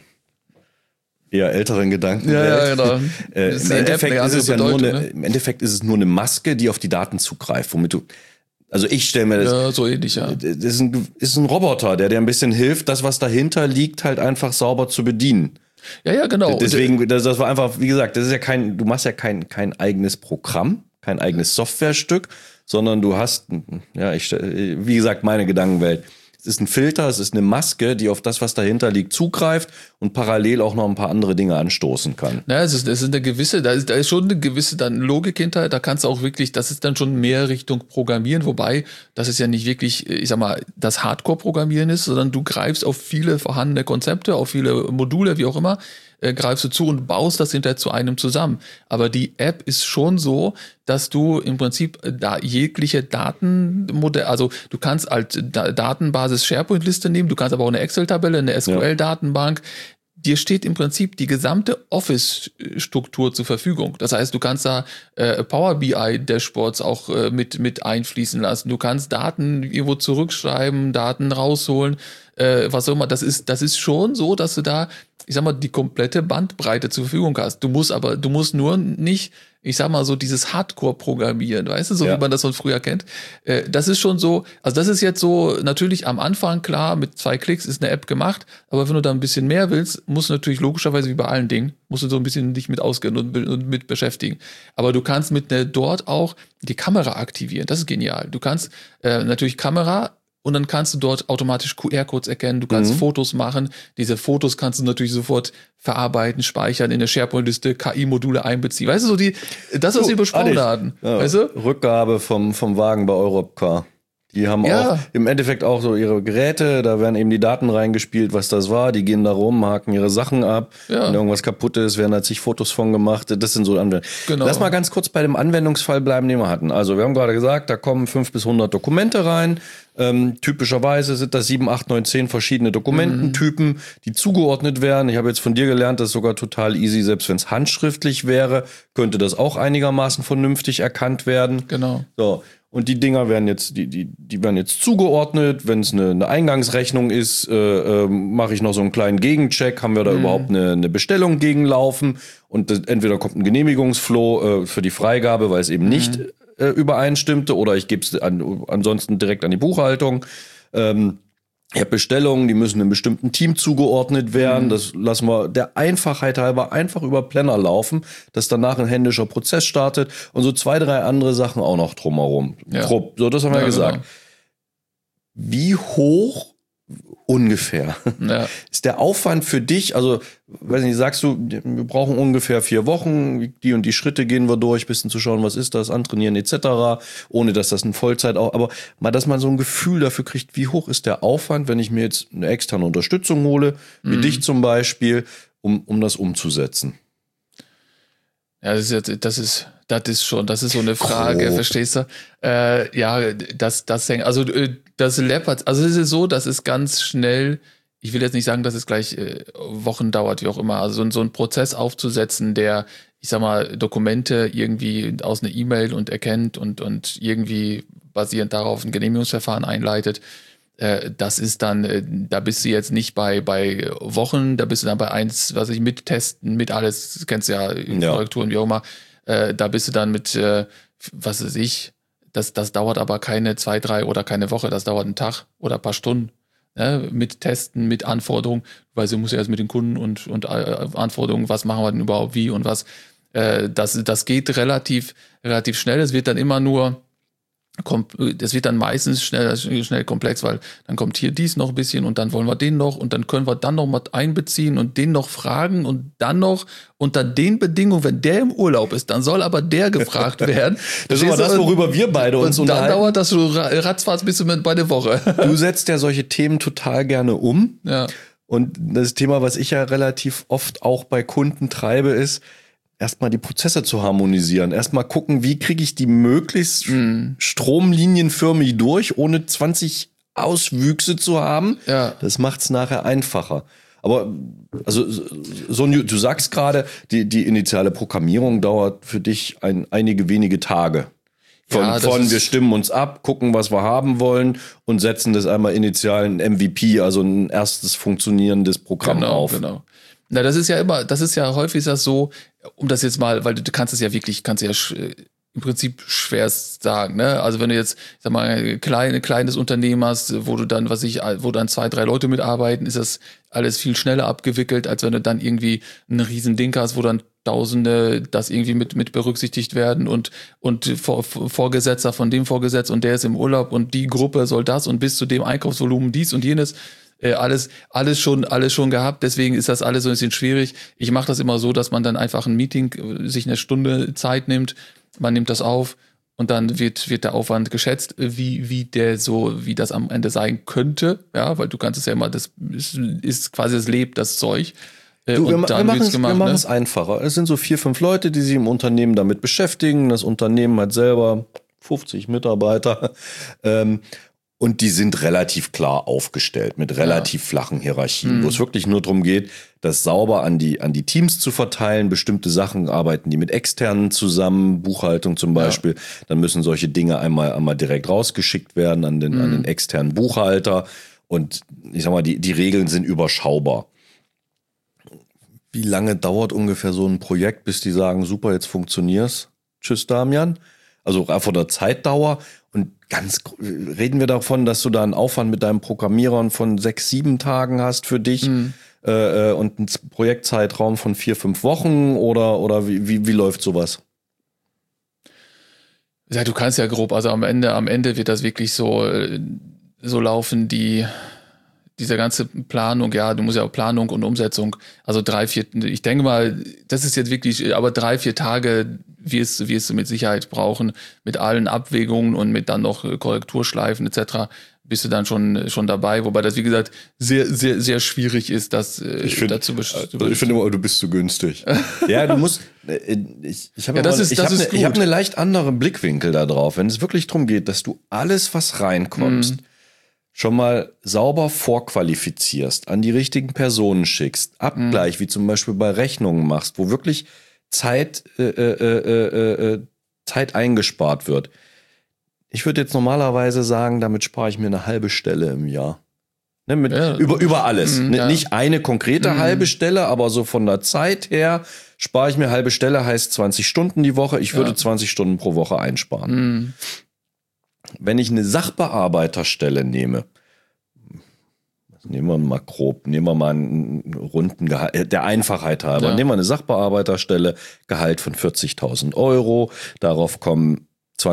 eher älteren Gedanken. Genau. Im Endeffekt ist es nur eine Maske, die auf die Daten zugreift, womit du, also ich stelle mir das. Ja, so ähnlich, ja. Das ist ein Roboter, der dir ein bisschen hilft, das, was dahinter liegt, halt einfach sauber zu bedienen. Ja, genau. Deswegen, das war einfach, wie gesagt, das ist ja du machst ja kein eigenes Programm, kein eigenes Softwarestück, sondern du hast, wie gesagt, meine Gedankenwelt. Es ist ein Filter, es ist eine Maske, die auf das, was dahinter liegt, zugreift und parallel auch noch ein paar andere Dinge anstoßen kann. Naja, es ist eine gewisse, da ist schon eine gewisse dann Logik hinter, da kannst du auch wirklich, das ist dann schon mehr Richtung Programmieren, wobei das ist ja nicht wirklich, ich sag mal, das Hardcore-Programmieren ist, sondern du greifst auf viele vorhandene Konzepte, auf viele Module, wie auch immer, greifst du zu und baust das hinterher zu einem zusammen. Aber die App ist schon so, dass du im Prinzip da jegliche Datenmodelle, also du kannst als Datenbasis SharePoint-Liste nehmen, du kannst aber auch eine Excel-Tabelle, eine SQL-Datenbank. Dir steht im Prinzip die gesamte Office-Struktur zur Verfügung. Das heißt, du kannst da Power BI-Dashboards auch mit einfließen lassen. Du kannst Daten irgendwo zurückschreiben, Daten rausholen, was auch immer. Das ist schon so, dass du da, ich sag mal, die komplette Bandbreite zur Verfügung hast. Du musst nur nicht, ich sag mal so, dieses Hardcore-Programmieren, weißt du, so wie man das von früher kennt. Das ist schon so, also das ist jetzt so, natürlich am Anfang, klar, mit 2 Klicks ist eine App gemacht, aber wenn du da ein bisschen mehr willst, musst du natürlich logischerweise wie bei allen Dingen, musst du so ein bisschen dich mit auskennen und mit beschäftigen. Aber du kannst dort auch die Kamera aktivieren, das ist genial. Du kannst natürlich Kamera und dann kannst du dort automatisch QR-Codes erkennen, du kannst Fotos machen. Diese Fotos kannst du natürlich sofort verarbeiten, speichern, in der SharePoint-Liste, KI-Module einbeziehen. Weißt du, was wir besprochen hatten. Ja, weißt du? Rückgabe vom Wagen bei Europcar. Die haben auch im Endeffekt auch so ihre Geräte, da werden eben die Daten reingespielt, was das war. Die gehen da rum, haken ihre Sachen ab. Ja. Wenn irgendwas kaputt ist, werden da zig Fotos von gemacht. Das sind so Anwendungen. Genau. Lass mal ganz kurz bei dem Anwendungsfall bleiben, den wir hatten. Also wir haben gerade gesagt, da kommen 5 bis 100 Dokumente rein. Typischerweise sind das 7, 8, 9, 10 verschiedene Dokumententypen, die zugeordnet werden. Ich habe jetzt von dir gelernt, das ist sogar total easy, selbst wenn es handschriftlich wäre, könnte das auch einigermaßen vernünftig erkannt werden. Genau. So. Und die Dinger werden jetzt, die werden jetzt zugeordnet. Wenn es eine Eingangsrechnung ist, mache ich noch so einen kleinen Gegencheck. Haben wir da überhaupt eine Bestellung gegenlaufen? Und entweder kommt ein Genehmigungsflow für die Freigabe, weil es eben nicht übereinstimmte, oder ich gebe es ansonsten direkt an die Buchhaltung. Ich habe Bestellungen, die müssen einem bestimmten Team zugeordnet werden. Das lassen wir der Einfachheit halber einfach über Planner laufen, dass danach ein händischer Prozess startet und so 2, 3 andere Sachen auch noch drumherum. Ja. So, das haben wir gesagt. Genau. Wie hoch ungefähr ist der Aufwand für dich? Also, weiß nicht, sagst du, wir brauchen ungefähr 4 Wochen, die und die Schritte gehen wir durch, bisschen zu schauen, was ist das, antrainieren etc., ohne dass das eine Vollzeit auch, aber mal, dass man so ein Gefühl dafür kriegt, wie hoch ist der Aufwand, wenn ich mir jetzt eine externe Unterstützung hole, wie dich zum Beispiel, um das umzusetzen? Ja, das ist so eine Frage, Grob. verstehst du? Das hängt, also das läppert, also es ist so, dass es ganz schnell, ich will jetzt nicht sagen, dass es gleich Wochen dauert, wie auch immer, also so einen Prozess aufzusetzen, der, ich sag mal, Dokumente irgendwie aus einer E-Mail und erkennt und irgendwie basierend darauf ein Genehmigungsverfahren einleitet. Das ist dann, da bist du jetzt nicht bei Wochen, da bist du dann bei eins, was ich mit Testen, mit alles, das kennst du ja, Korrekturen, wie auch immer, da bist du dann mit, was weiß ich, das dauert aber keine 2, 3 oder keine Woche, das dauert einen Tag oder ein paar Stunden, ne? Mit Testen, mit Anforderungen, weil sie muss ja erst mit den Kunden und Anforderungen, was machen wir denn überhaupt, wie und was, das geht relativ schnell, es wird dann immer nur, das wird dann meistens schnell komplex, weil dann kommt hier dies noch ein bisschen und dann wollen wir den noch und dann können wir dann noch mal einbeziehen und den noch fragen und dann noch unter den Bedingungen, wenn der im Urlaub ist, dann soll aber der gefragt werden. Das ist aber das, worüber wir beide uns unterhalten. Dann dauert das so ratzfatz bis bei der Woche. Du setzt ja solche Themen total gerne um. Ja. Und das Thema, was ich ja relativ oft auch bei Kunden treibe, ist, erstmal die Prozesse zu harmonisieren. Erstmal gucken, wie kriege ich die möglichst stromlinienförmig durch, ohne 20 Auswüchse zu haben. Ja. Das macht's nachher einfacher. Aber also du sagst gerade, die initiale Programmierung dauert für dich einige wenige Tage. Wir stimmen uns ab, gucken, was wir haben wollen und setzen das einmal initial ein MVP, also ein erstes funktionierendes Programm auf. Genau. Na, das ist ja häufig so, um das jetzt mal, weil du kannst ja im Prinzip schwer sagen, ne? Also wenn du jetzt, ich sag mal, ein kleines Unternehmen hast, wo dann 2, 3 Leute mitarbeiten, ist das alles viel schneller abgewickelt, als wenn du dann irgendwie einen riesen Ding hast, wo dann Tausende das irgendwie mit berücksichtigt werden und Vorgesetzter von dem Vorgesetzten und der ist im Urlaub und die Gruppe soll das und bis zu dem Einkaufsvolumen dies und jenes. Alles schon gehabt, deswegen ist das alles so ein bisschen schwierig. Ich mache das immer so, dass man dann einfach ein Meeting, sich eine Stunde Zeit nimmt, man nimmt das auf und dann wird der Aufwand geschätzt, wie das am Ende sein könnte, ja, weil du kannst es ja immer, das ist quasi, es lebt das Zeug. Wir machen es einfacher. Es sind so 4, 5 Leute, die sich im Unternehmen damit beschäftigen. Das Unternehmen hat selber 50 Mitarbeiter. Und die sind relativ klar aufgestellt mit relativ flachen Hierarchien, wo es wirklich nur darum geht, das sauber an die Teams zu verteilen. Bestimmte Sachen arbeiten die mit Externen zusammen, Buchhaltung zum Beispiel. Dann müssen solche Dinge einmal direkt rausgeschickt werden an den externen Buchhalter. Und ich sag mal, die Regeln sind überschaubar. Wie lange dauert ungefähr so ein Projekt, bis die sagen, super, jetzt funktioniert's? Tschüss, Damian. Also von der Zeitdauer. Und reden wir davon, dass du da einen Aufwand mit deinen Programmierern von 6, 7 Tagen hast für dich und einen Projektzeitraum von 4, 5 Wochen oder wie läuft sowas? Ja, du kannst ja grob, also am Ende wird das wirklich so laufen, diese ganze Planung, ja, du musst ja auch Planung und Umsetzung, also 3, 4, ich denke mal, das ist jetzt wirklich, aber 3, 4 Tage wirst du mit Sicherheit brauchen, mit allen Abwägungen und mit dann noch Korrekturschleifen etc., bist du dann schon dabei, wobei das, wie gesagt, sehr, sehr, sehr schwierig ist, das dazu Ich finde immer, du bist zu günstig. Ja, du musst, ich habe einen leicht anderen Blickwinkel da drauf, wenn es wirklich darum geht, dass du alles, was reinkommst, schon mal sauber vorqualifizierst, an die richtigen Personen schickst, Abgleich, wie zum Beispiel bei Rechnungen machst, wo wirklich Zeit eingespart wird. Ich würde jetzt normalerweise sagen, damit spare ich mir eine halbe Stelle im Jahr. Ne, über alles. Nicht eine konkrete halbe Stelle, aber so von der Zeit her spare ich mir halbe Stelle, heißt 20 Stunden die Woche. Ich würde 20 Stunden pro Woche einsparen. Wenn ich eine Sachbearbeiterstelle nehme, nehmen wir mal grob, nehmen wir mal einen runden Gehalt, der Einfachheit halber, nehmen wir eine Sachbearbeiterstelle, Gehalt von 40.000 Euro, darauf kommen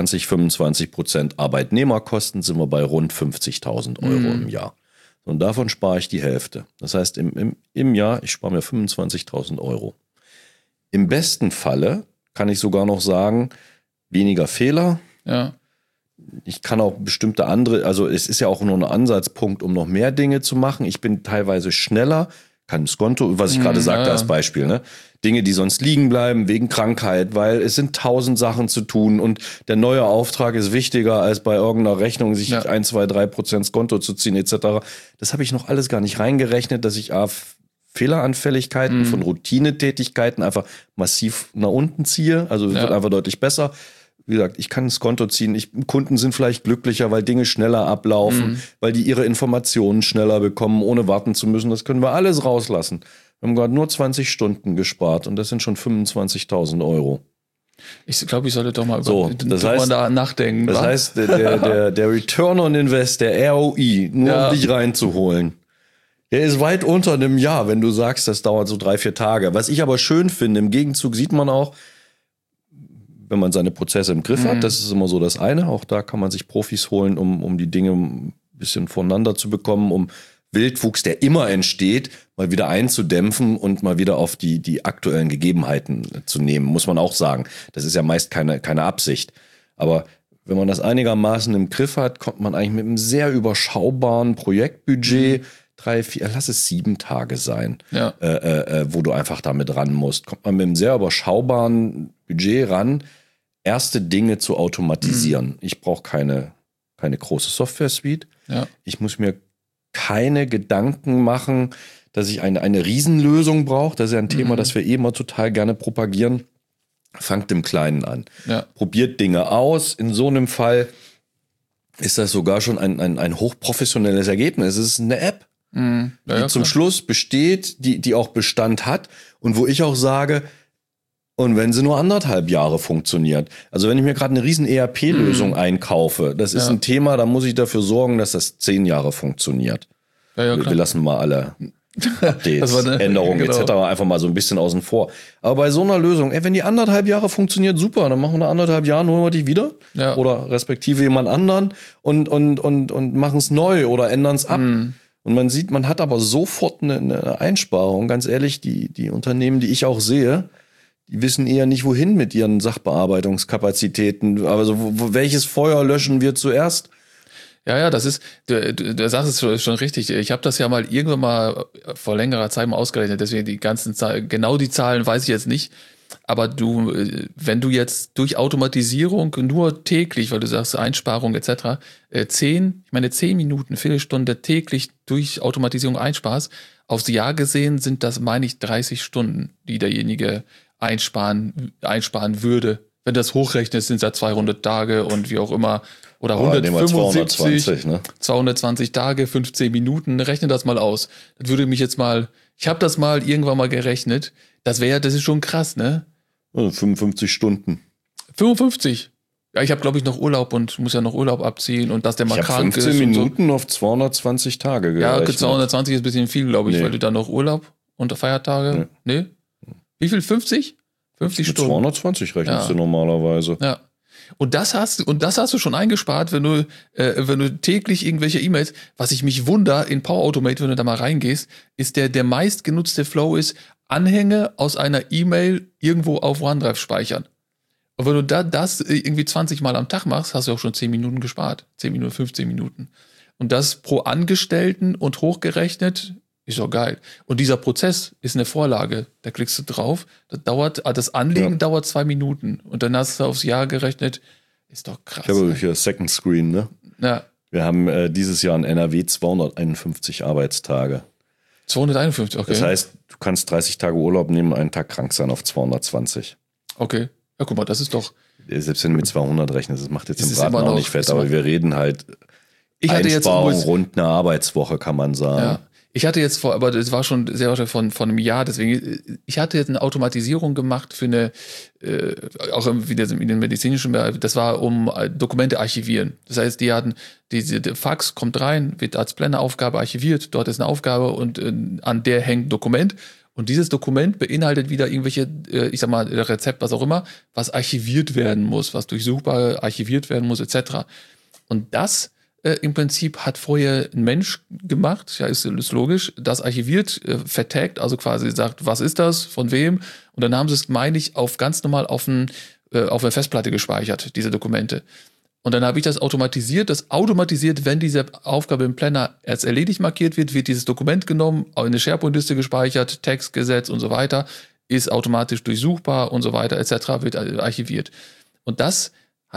20-25% Arbeitnehmerkosten, sind wir bei rund 50.000 Euro im Jahr. Und davon spare ich die Hälfte. Das heißt, im Jahr, ich spare mir 25.000 Euro. Im besten Falle kann ich sogar noch sagen, weniger Fehler. Ja. Ich kann auch bestimmte andere, also es ist ja auch nur ein Ansatzpunkt, um noch mehr Dinge zu machen. Ich bin teilweise schneller, kann das Konto, was ich gerade sagte als Beispiel, ne? Dinge, die sonst liegen bleiben wegen Krankheit, weil es sind 1000 Sachen zu tun und der neue Auftrag ist wichtiger, als bei irgendeiner Rechnung sich 1, 2, 3% ins Konto zu ziehen etc. Das habe ich noch alles gar nicht reingerechnet, dass ich Fehleranfälligkeiten von Routinetätigkeiten einfach massiv nach unten ziehe. Also es wird einfach deutlich besser. Wie gesagt, ich kann das Konto ziehen. Kunden sind vielleicht glücklicher, weil Dinge schneller ablaufen, weil die ihre Informationen schneller bekommen, ohne warten zu müssen. Das können wir alles rauslassen. Wir haben gerade nur 20 Stunden gespart und das sind schon 25.000 Euro. Ich glaube, ich sollte doch mal da nachdenken. Das heißt, der Return on Invest, der ROI, nur um dich reinzuholen, der ist weit unter einem Jahr, wenn du sagst, das dauert so 3-4 Tage. Was ich aber schön finde, im Gegenzug sieht man auch, wenn man seine Prozesse im Griff hat, das ist immer so das eine. Auch da kann man sich Profis holen, um die Dinge ein bisschen voneinander zu bekommen, um Wildwuchs, der immer entsteht, mal wieder einzudämpfen und mal wieder auf die aktuellen Gegebenheiten zu nehmen, muss man auch sagen. Das ist ja meist keine Absicht. Aber wenn man das einigermaßen im Griff hat, kommt man eigentlich mit einem sehr überschaubaren Projektbudget, 3, 4, lass es 7 Tage sein, wo du einfach damit ran musst. Kommt man mit einem sehr überschaubaren Budget ran, erste Dinge zu automatisieren. Ich brauche keine große Software-Suite. Ja. Ich muss mir keine Gedanken machen, dass ich eine Riesenlösung brauche. Das ist ja ein Thema, das wir immer total gerne propagieren. Fangt im Kleinen an. Ja. Probiert Dinge aus. In so einem Fall ist das sogar schon ein hochprofessionelles Ergebnis. Es ist eine App, die zum Schluss besteht, die auch Bestand hat und wo ich auch sage, und wenn sie nur 1,5 Jahre funktioniert. Also wenn ich mir gerade eine riesen ERP-Lösung einkaufe, das ist ein Thema, da muss ich dafür sorgen, dass das 10 Jahre funktioniert. Wir lassen mal alle Updates, Änderungen etc. einfach mal so ein bisschen außen vor. Aber bei so einer Lösung, wenn die 1,5 Jahre funktioniert, super, dann machen wir nach 1,5 Jahren, holen wir die wieder. Ja. Oder respektive jemand anderen und machen es neu oder ändern es ab. Und man sieht, man hat aber sofort eine Einsparung. Ganz ehrlich, die Unternehmen, die ich auch sehe, die wissen eher nicht, wohin mit ihren Sachbearbeitungskapazitäten. Also welches Feuer löschen wir zuerst? Ja, das ist, du sagst es schon richtig. Ich habe das ja mal irgendwann mal vor längerer Zeit mal ausgerechnet, deswegen die ganzen Zahlen, genau die Zahlen weiß ich jetzt nicht. Aber wenn du jetzt durch Automatisierung nur täglich, weil du sagst Einsparung etc., 10 Minuten, Viertelstunde täglich durch Automatisierung einsparst, aufs Jahr gesehen sind das, meine ich, 30 Stunden, die derjenige einsparen würde. Wenn du das hochrechnest, sind es ja 200 Tage und wie auch immer. Oder 175, 220 Tage, 15 Minuten. Rechne das mal aus. Das würde mich jetzt mal, ich habe das mal irgendwann mal gerechnet. Das ist schon krass, ne? 55 Stunden. 55? Ja, ich habe, glaube ich, noch Urlaub und muss ja noch Urlaub abziehen und dass der mal krank ist. 15 Minuten auf 220 Tage gerechnet. Ja, 220 ist ein bisschen viel, glaube ich, weil du dann noch Urlaub und Feiertage. Nee? Wie viel? 50? 50 Stunden. 220 rechnest du normalerweise. Ja. Und das hast du schon eingespart, wenn du täglich irgendwelche E-Mails, was ich mich wundere, in Power Automate, wenn du da mal reingehst, ist der meistgenutzte Flow ist, Anhänge aus einer E-Mail irgendwo auf OneDrive speichern. Und wenn du das irgendwie 20 Mal am Tag machst, hast du auch schon 10 Minuten gespart. 10 Minuten, 15 Minuten. Und das pro Angestellten und hochgerechnet ist doch geil. Und dieser Prozess ist eine Vorlage. Da klickst du drauf. Das Anlegen dauert 2 Minuten. Und dann hast du aufs Jahr gerechnet. Ist doch krass. Ich habe hier Second Screen, ne? Ja. Wir haben dieses Jahr in NRW 251 Arbeitstage. 251, okay. Das heißt, du kannst 30 Tage Urlaub nehmen, einen Tag krank sein auf 220. Okay. Ja, guck mal, das ist doch... Selbst wenn du mit 200 rechnest, das macht jetzt im Braten auch nicht fett, aber wir reden halt Einsparung rund eine Arbeitswoche, kann man sagen. Ja. Ich hatte jetzt aber das war schon sehr wahrscheinlich von einem Jahr, deswegen, ich hatte jetzt eine Automatisierung gemacht für eine, auch wieder in den medizinischen Bereich, das war um Dokumente archivieren. Das heißt, die hatten, der Fax kommt rein, wird als Blenderaufgabe archiviert, dort ist eine Aufgabe und an der hängt Dokument. Und dieses Dokument beinhaltet wieder irgendwelche, ich sag mal, Rezept, was auch immer, was archiviert werden muss, was durchsuchbar archiviert werden muss, etc. Und das im Prinzip hat vorher ein Mensch gemacht, ja, ist logisch, das archiviert, vertagt, also quasi sagt, was ist das, von wem? Und dann haben sie es, meine ich, ganz normal auf einer Festplatte gespeichert, diese Dokumente. Und dann habe ich das automatisiert, wenn diese Aufgabe im Planner als erledigt markiert wird dieses Dokument genommen, in eine SharePoint-Liste gespeichert, Text gesetzt und so weiter, ist automatisch durchsuchbar und so weiter, etc., wird archiviert. Und das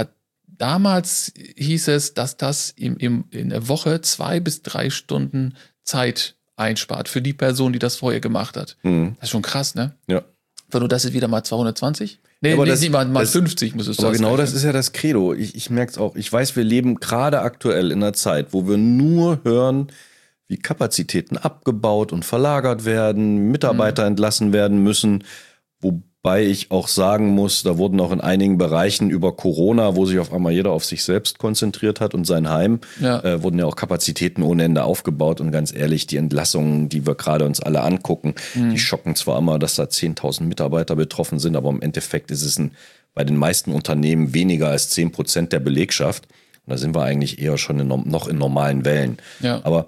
damals hieß es, dass das in der Woche 2 bis 3 Stunden Zeit einspart für die Person, die das vorher gemacht hat. Das ist schon krass, ne? Ja. Nur das ist wieder mal 220? Mal 50 muss es sein. Aber genau das ist ja das Credo. Ich merke es auch. Ich weiß, wir leben gerade aktuell in einer Zeit, wo wir nur hören, wie Kapazitäten abgebaut und verlagert werden, Mitarbeiter entlassen werden müssen, wobei ich auch sagen muss, da wurden auch in einigen Bereichen über Corona, wo sich auf einmal jeder auf sich selbst konzentriert hat und sein Heim, wurden ja auch Kapazitäten ohne Ende aufgebaut. Und ganz ehrlich, die Entlassungen, die wir gerade uns alle angucken, die schocken zwar immer, dass da 10.000 Mitarbeiter betroffen sind, aber im Endeffekt ist es bei den meisten Unternehmen weniger als 10% der Belegschaft. Und da sind wir eigentlich eher schon noch in normalen Wellen. Ja. Aber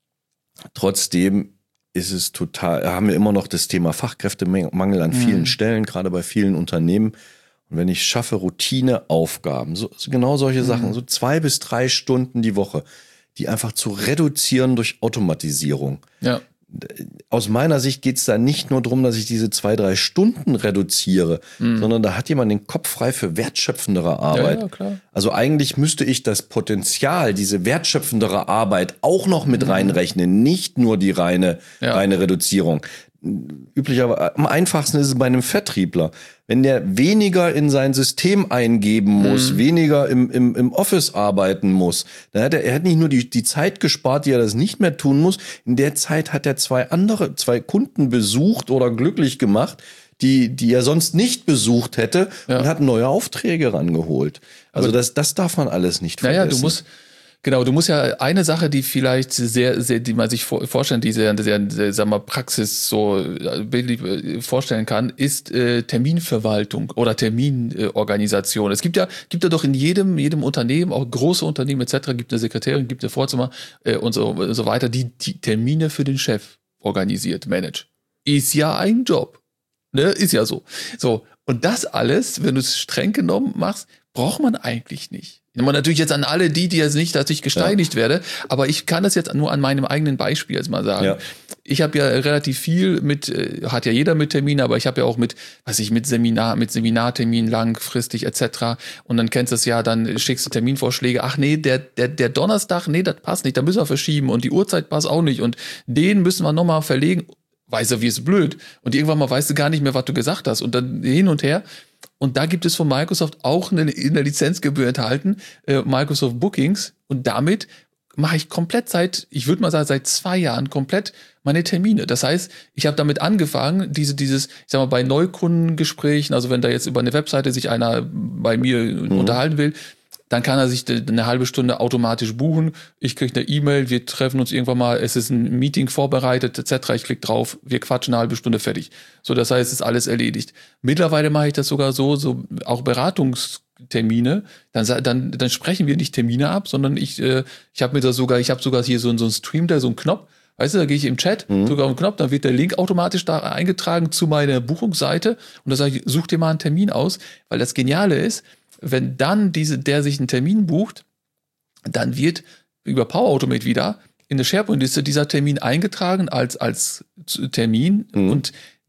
trotzdem ist es haben wir immer noch das Thema Fachkräftemangel an vielen Stellen, gerade bei vielen Unternehmen. Und wenn ich schaffe, Routineaufgaben, genau solche Sachen, so 2 bis 3 Stunden die Woche, die einfach zu reduzieren durch Automatisierung. Ja. Aus meiner Sicht geht es da nicht nur darum, dass ich diese 2-3 Stunden reduziere, sondern da hat jemand den Kopf frei für wertschöpfendere Arbeit. Ja, klar. Also eigentlich müsste ich das Potenzial, diese wertschöpfendere Arbeit auch noch mit reinrechnen, nicht nur die reine Reduzierung. Üblicherweise, am einfachsten ist es bei einem Vertriebler. Wenn der weniger in sein System eingeben muss, weniger im Office arbeiten muss, dann hat er hat nicht nur die Zeit gespart, die er das nicht mehr tun muss. In der Zeit hat er 2 Kunden besucht oder glücklich gemacht, die er sonst nicht besucht hätte und hat neue Aufträge rangeholt. Also das darf man alles nicht vergessen. Naja, du musst ja eine Sache, die vielleicht sehr, sehr, die man sich vorstellen, die sehr, sagen wir, Praxis so bildlich vorstellen kann, ist Terminverwaltung oder Terminorganisation. Es gibt ja doch in jedem Unternehmen, auch große Unternehmen etc., gibt eine Sekretärin, gibt eine Vorzimmer und so weiter, die Termine für den Chef organisiert, managt. Ist ja ein Job. Ne? Ist ja so. So. Und das alles, wenn du es streng genommen machst, braucht man eigentlich nicht. Natürlich jetzt an alle die jetzt nicht, dass ich gesteinigt werde, aber ich kann das jetzt nur an meinem eigenen Beispiel jetzt mal sagen. Ja. Ich habe ja relativ viel hat ja jeder mit Termine, aber ich habe ja auch mit Seminartermin langfristig etc. Und dann kennst du es ja, dann schickst du Terminvorschläge. Ach nee, der Donnerstag, nee, das passt nicht, da müssen wir verschieben und die Uhrzeit passt auch nicht und den müssen wir nochmal verlegen. Weißt du, wie ist blöd? Und irgendwann mal weißt du gar nicht mehr, was du gesagt hast und dann hin und her. Und da gibt es von Microsoft auch eine Lizenzgebühr enthalten, Microsoft Bookings. Und damit mache ich komplett seit 2 Jahren komplett meine Termine. Das heißt, ich habe damit angefangen, ich sag mal, bei Neukundengesprächen, also wenn da jetzt über eine Webseite sich einer bei mir unterhalten will, dann kann er sich eine halbe Stunde automatisch buchen. Ich kriege eine E-Mail, wir treffen uns irgendwann mal, es ist ein Meeting vorbereitet, etc. Ich klicke drauf, wir quatschen eine halbe Stunde, fertig. So, das heißt, es ist alles erledigt. Mittlerweile mache ich das sogar so auch Beratungstermine, dann sprechen wir nicht Termine ab, sondern ich habe sogar hier so einen Stream, so einen Knopf. Weißt du, da gehe ich im Chat, drücke auf den Knopf, dann wird der Link automatisch da eingetragen zu meiner Buchungsseite und da sage ich, such dir mal einen Termin aus, weil das Geniale ist, wenn dann der sich einen Termin bucht, dann wird über Power Automate wieder in der SharePoint-Liste dieser Termin eingetragen als Termin und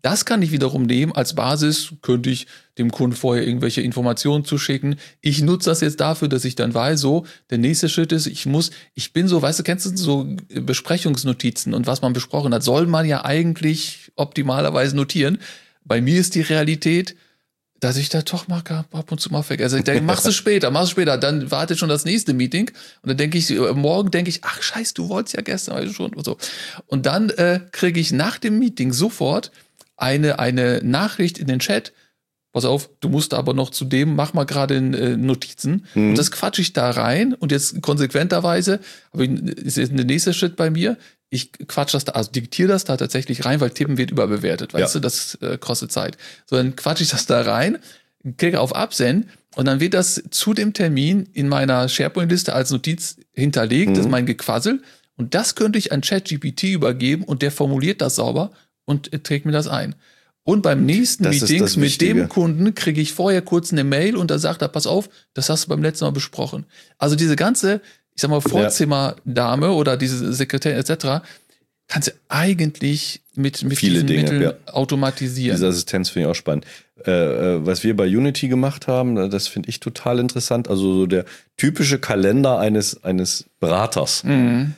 Das kann ich wiederum nehmen als Basis, könnte ich dem Kunden vorher irgendwelche Informationen zuschicken. Ich nutze das jetzt dafür, dass ich dann weiß, so, der nächste Schritt ist, ich bin so, weißt du, kennst du so Besprechungsnotizen und was man besprochen hat, soll man ja eigentlich optimalerweise notieren. Bei mir ist die Realität, dass ich da doch mal ab und zu mal vergesse. Also ich denke, machst du später, dann wartet schon das nächste Meeting und dann denke ich, morgen denke ich, ach scheiße, du wolltest ja gestern also schon und so. Und dann kriege ich nach dem Meeting sofort eine Nachricht in den Chat, pass auf, du musst aber noch zu dem, mach mal gerade Notizen und das quatsche ich da rein und jetzt konsequenterweise, ist jetzt der nächste Schritt bei mir, ich quatsch das da, also diktiere das da tatsächlich rein, weil Tippen wird überbewertet, weißt du, das kostet Zeit. So, dann quatsche ich das da rein, klicke auf Absenden und dann wird das zu dem Termin in meiner SharePoint-Liste als Notiz hinterlegt, das ist mein Gequassel und das könnte ich an ChatGPT übergeben und der formuliert das sauber und trägt mir das ein. Und beim nächsten Meeting mit dem Kunden kriege ich vorher kurz eine Mail und da sagt er, pass auf, das hast du beim letzten Mal besprochen. Also diese ganze, ich sag mal, Vorzimmerdame oder diese Sekretärin etc. kannst du eigentlich mit diesen Mitteln automatisieren. Diese Assistenz finde ich auch spannend. Was wir bei Unity gemacht haben, das finde ich total interessant. Also so der typische Kalender eines Beraters. Mhm.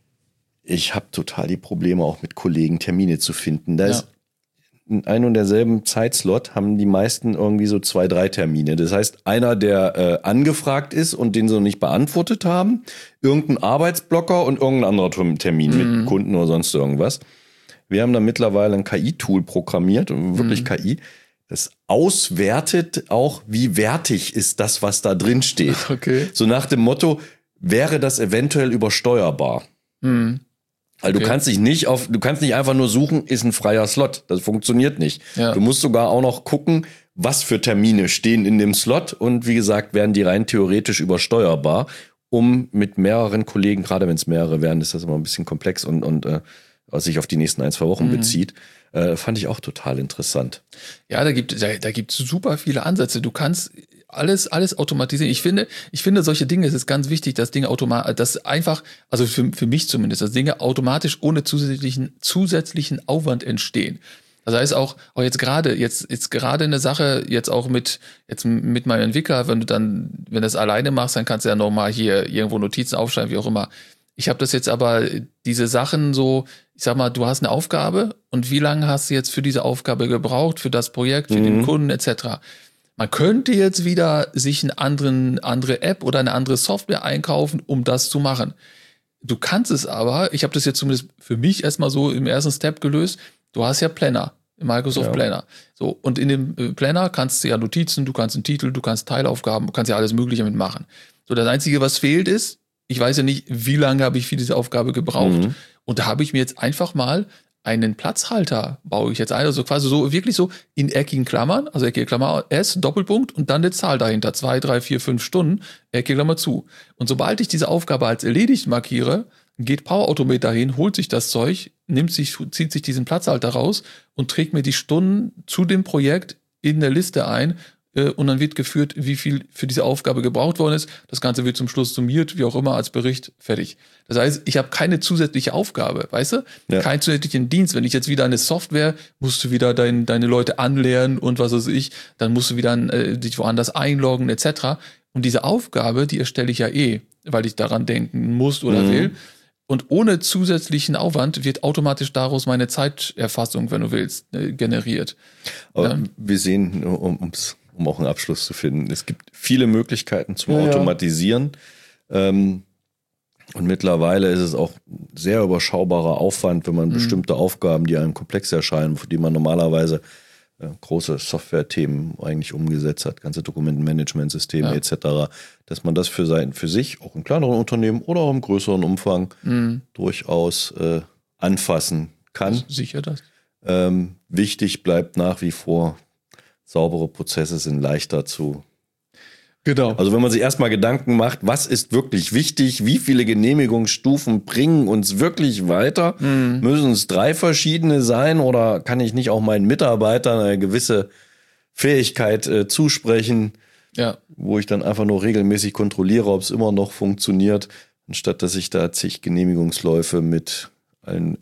Ich habe total die Probleme, auch mit Kollegen Termine zu finden. Da ist in ein und derselben Zeitslot haben die meisten irgendwie so 2, 3 Termine. Das heißt, einer, der angefragt ist und den sie noch nicht beantwortet haben, irgendein Arbeitsblocker und irgendein anderer Termin mit Kunden oder sonst irgendwas. Wir haben da mittlerweile ein KI-Tool programmiert, wirklich KI, das auswertet auch, wie wertig ist das, was da drin steht. Okay. So nach dem Motto, wäre das eventuell übersteuerbar? Mhm. Weil du kannst nicht einfach nur suchen, ist ein freier Slot. Das funktioniert nicht. Ja. Du musst sogar auch noch gucken, was für Termine stehen in dem Slot und wie gesagt, werden die rein theoretisch übersteuerbar, um mit mehreren Kollegen, gerade wenn es mehrere werden, ist das immer ein bisschen komplex und was sich auf die nächsten 1, 2 Wochen bezieht. Fand ich auch total interessant. Ja, da gibt super viele Ansätze. Du kannst alles automatisieren. Ich finde solche Dinge, es ist ganz wichtig, dass Dinge das einfach, also für mich zumindest, dass Dinge automatisch ohne zusätzlichen Aufwand entstehen. Das heißt auch jetzt gerade eine Sache, jetzt auch mit meinem Entwickler, wenn du das alleine machst, dann kannst du ja nochmal hier irgendwo Notizen aufschreiben, wie auch immer. Ich habe das jetzt aber, diese Sachen so, ich sag mal, du hast eine Aufgabe und wie lange hast du jetzt für diese Aufgabe gebraucht, für das Projekt, für den Kunden etc. Man könnte jetzt wieder sich eine andere App oder eine andere Software einkaufen, um das zu machen. Du kannst es aber, ich habe das jetzt zumindest für mich erstmal so im ersten Step gelöst, du hast ja Planner, Microsoft Planner. So, und in dem Planner kannst du ja Notizen, du kannst einen Titel, du kannst Teilaufgaben, du kannst ja alles Mögliche mitmachen. So, das Einzige, was fehlt ist, ich weiß ja nicht, wie lange habe ich für diese Aufgabe gebraucht. Und da habe ich mir jetzt einfach mal einen Platzhalter, baue ich jetzt ein, also quasi so, wirklich so in eckigen Klammern, also eckige Klammer S, Doppelpunkt und dann eine Zahl dahinter, 2, 3, 4, 5 Stunden, eckige Klammer zu. Und sobald ich diese Aufgabe als erledigt markiere, geht Power Automate dahin, holt sich das Zeug, zieht sich diesen Platzhalter raus und trägt mir die Stunden zu dem Projekt in der Liste ein. Und dann wird geführt, wie viel für diese Aufgabe gebraucht worden ist. Das Ganze wird zum Schluss summiert, wie auch immer, als Bericht, fertig. Das heißt, ich habe keine zusätzliche Aufgabe, weißt du? Ja. Keinen zusätzlichen Dienst. Wenn ich jetzt wieder eine Software, musst du wieder deine Leute anlernen und was weiß ich, dann musst du wieder dich woanders einloggen etc. Und diese Aufgabe, die erstelle ich ja weil ich daran denken muss oder will. Und ohne zusätzlichen Aufwand wird automatisch daraus meine Zeiterfassung, wenn du willst, generiert. Aber wir sehen, um auch einen Abschluss zu finden, es gibt viele Möglichkeiten zum Automatisieren. Und mittlerweile ist es auch sehr überschaubarer Aufwand, wenn man bestimmte Aufgaben, die einem komplex erscheinen, für die man normalerweise große Software-Themen eigentlich umgesetzt hat, ganze Dokumentenmanagementsysteme etc., dass man das für sich, auch in kleineren Unternehmen oder auch im größeren Umfang durchaus anfassen kann. Sicher das. Wichtig bleibt nach wie vor, saubere Prozesse sind leichter zu. Genau. Also wenn man sich erstmal Gedanken macht, was ist wirklich wichtig, wie viele Genehmigungsstufen bringen uns wirklich weiter, müssen es 3 verschiedene sein oder kann ich nicht auch meinen Mitarbeitern eine gewisse Fähigkeit zusprechen, wo ich dann einfach nur regelmäßig kontrolliere, ob es immer noch funktioniert, anstatt dass ich da zig Genehmigungsläufe mit allen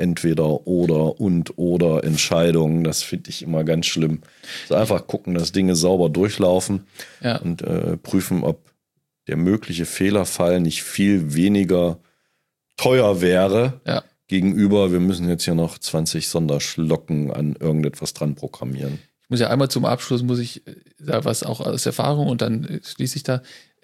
Entweder Entscheidungen. Das finde ich immer ganz schlimm. Also einfach gucken, dass Dinge sauber durchlaufen und prüfen, ob der mögliche Fehlerfall nicht viel weniger teuer wäre gegenüber, wir müssen jetzt hier noch 20 Sonderschlocken an irgendetwas dran programmieren. Ich muss ja einmal zum Abschluss, muss ich da was auch aus Erfahrung und dann schließe ich da.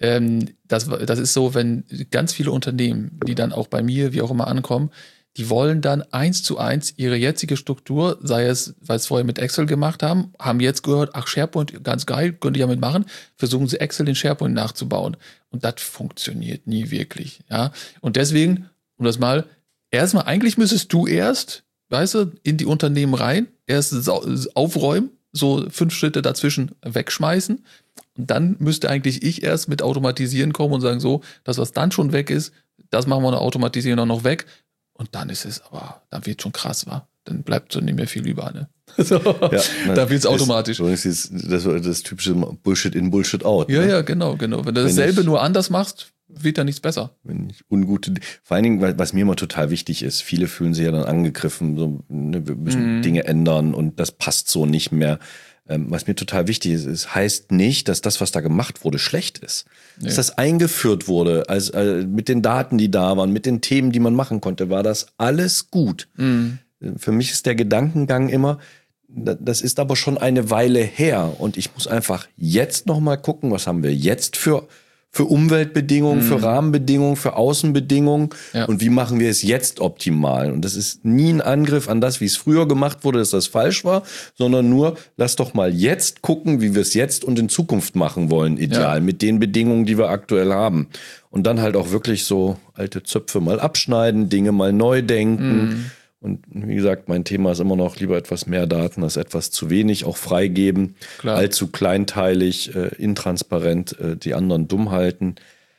Das ist so, wenn ganz viele Unternehmen, die dann auch bei mir, wie auch immer, ankommen, die wollen dann 1:1 ihre jetzige Struktur, sei es, weil es vorher mit Excel gemacht haben jetzt gehört, ach, SharePoint, ganz geil, könnt ihr damit machen, versuchen sie Excel in SharePoint nachzubauen. Und das funktioniert nie wirklich. Ja? Und deswegen, um das mal, erstmal, eigentlich müsstest du erst, weißt du, in die Unternehmen rein, erst aufräumen, so 5 Schritte dazwischen wegschmeißen. Und dann müsste eigentlich ich erst mit Automatisieren kommen und sagen, so, das, was dann schon weg ist, das machen wir noch automatisieren auch noch weg. Und dann ist es aber, dann wird schon krass, wa? Dann bleibt so nicht mehr viel über, ne? So, da wird es automatisch. Das ist das typische Bullshit in, Bullshit out. Ja, ne? ja, genau. Wenn du dasselbe nur anders machst, wird da nichts besser. Vor allen Dingen, was mir immer total wichtig ist, viele fühlen sich ja dann angegriffen, so, ne, wir müssen Dinge ändern und das passt so nicht mehr. Was mir total wichtig ist, es heißt nicht, dass das, was da gemacht wurde, schlecht ist. Nee. Dass das eingeführt wurde, mit den Daten, die da waren, mit den Themen, die man machen konnte, war das alles gut. Für mich ist der Gedankengang immer, das ist aber schon eine Weile her und ich muss einfach jetzt nochmal gucken, was haben wir jetzt für Umweltbedingungen, für Rahmenbedingungen, für Außenbedingungen und wie machen wir es jetzt optimal. Und das ist nie ein Angriff an das, wie es früher gemacht wurde, dass das falsch war, sondern nur, lass doch mal jetzt gucken, wie wir es jetzt und in Zukunft machen wollen, ideal, mit den Bedingungen, die wir aktuell haben. Und dann halt auch wirklich so alte Zöpfe mal abschneiden, Dinge mal neu denken. Und wie gesagt, mein Thema ist immer noch lieber etwas mehr Daten als etwas zu wenig, auch freigeben, allzu kleinteilig, intransparent, die anderen dumm halten.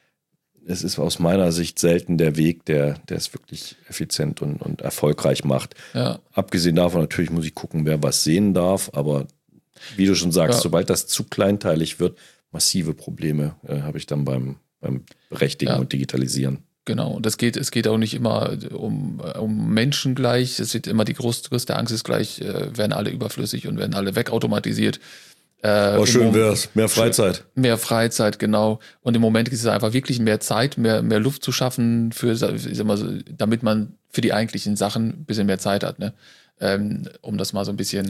Es ist aus meiner Sicht selten der Weg, der es wirklich effizient und erfolgreich macht. Ja. Abgesehen davon natürlich muss ich gucken, wer was sehen darf, aber wie du schon sagst, sobald das zu kleinteilig wird, massive Probleme habe ich dann beim Berechtigen und Digitalisieren. Genau, und es geht auch nicht immer um Menschen gleich. Es wird immer die größte Angst ist gleich, werden alle überflüssig und werden alle wegautomatisiert. Schön wär's. Mehr Freizeit. Mehr Freizeit, genau. Und im Moment ist es einfach wirklich mehr Zeit, mehr Luft zu schaffen, damit man für die eigentlichen Sachen ein bisschen mehr Zeit hat, ne? Um das mal so ein bisschen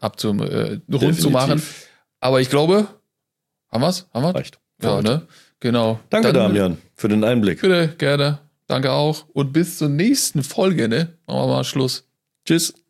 rund zu machen. Aber ich glaube, haben wir's? Reicht. Ja, ne? Genau. Danke, Damian, für den Einblick. Bitte, gerne. Danke auch. Und bis zur nächsten Folge, ne? Machen wir mal Schluss. Tschüss.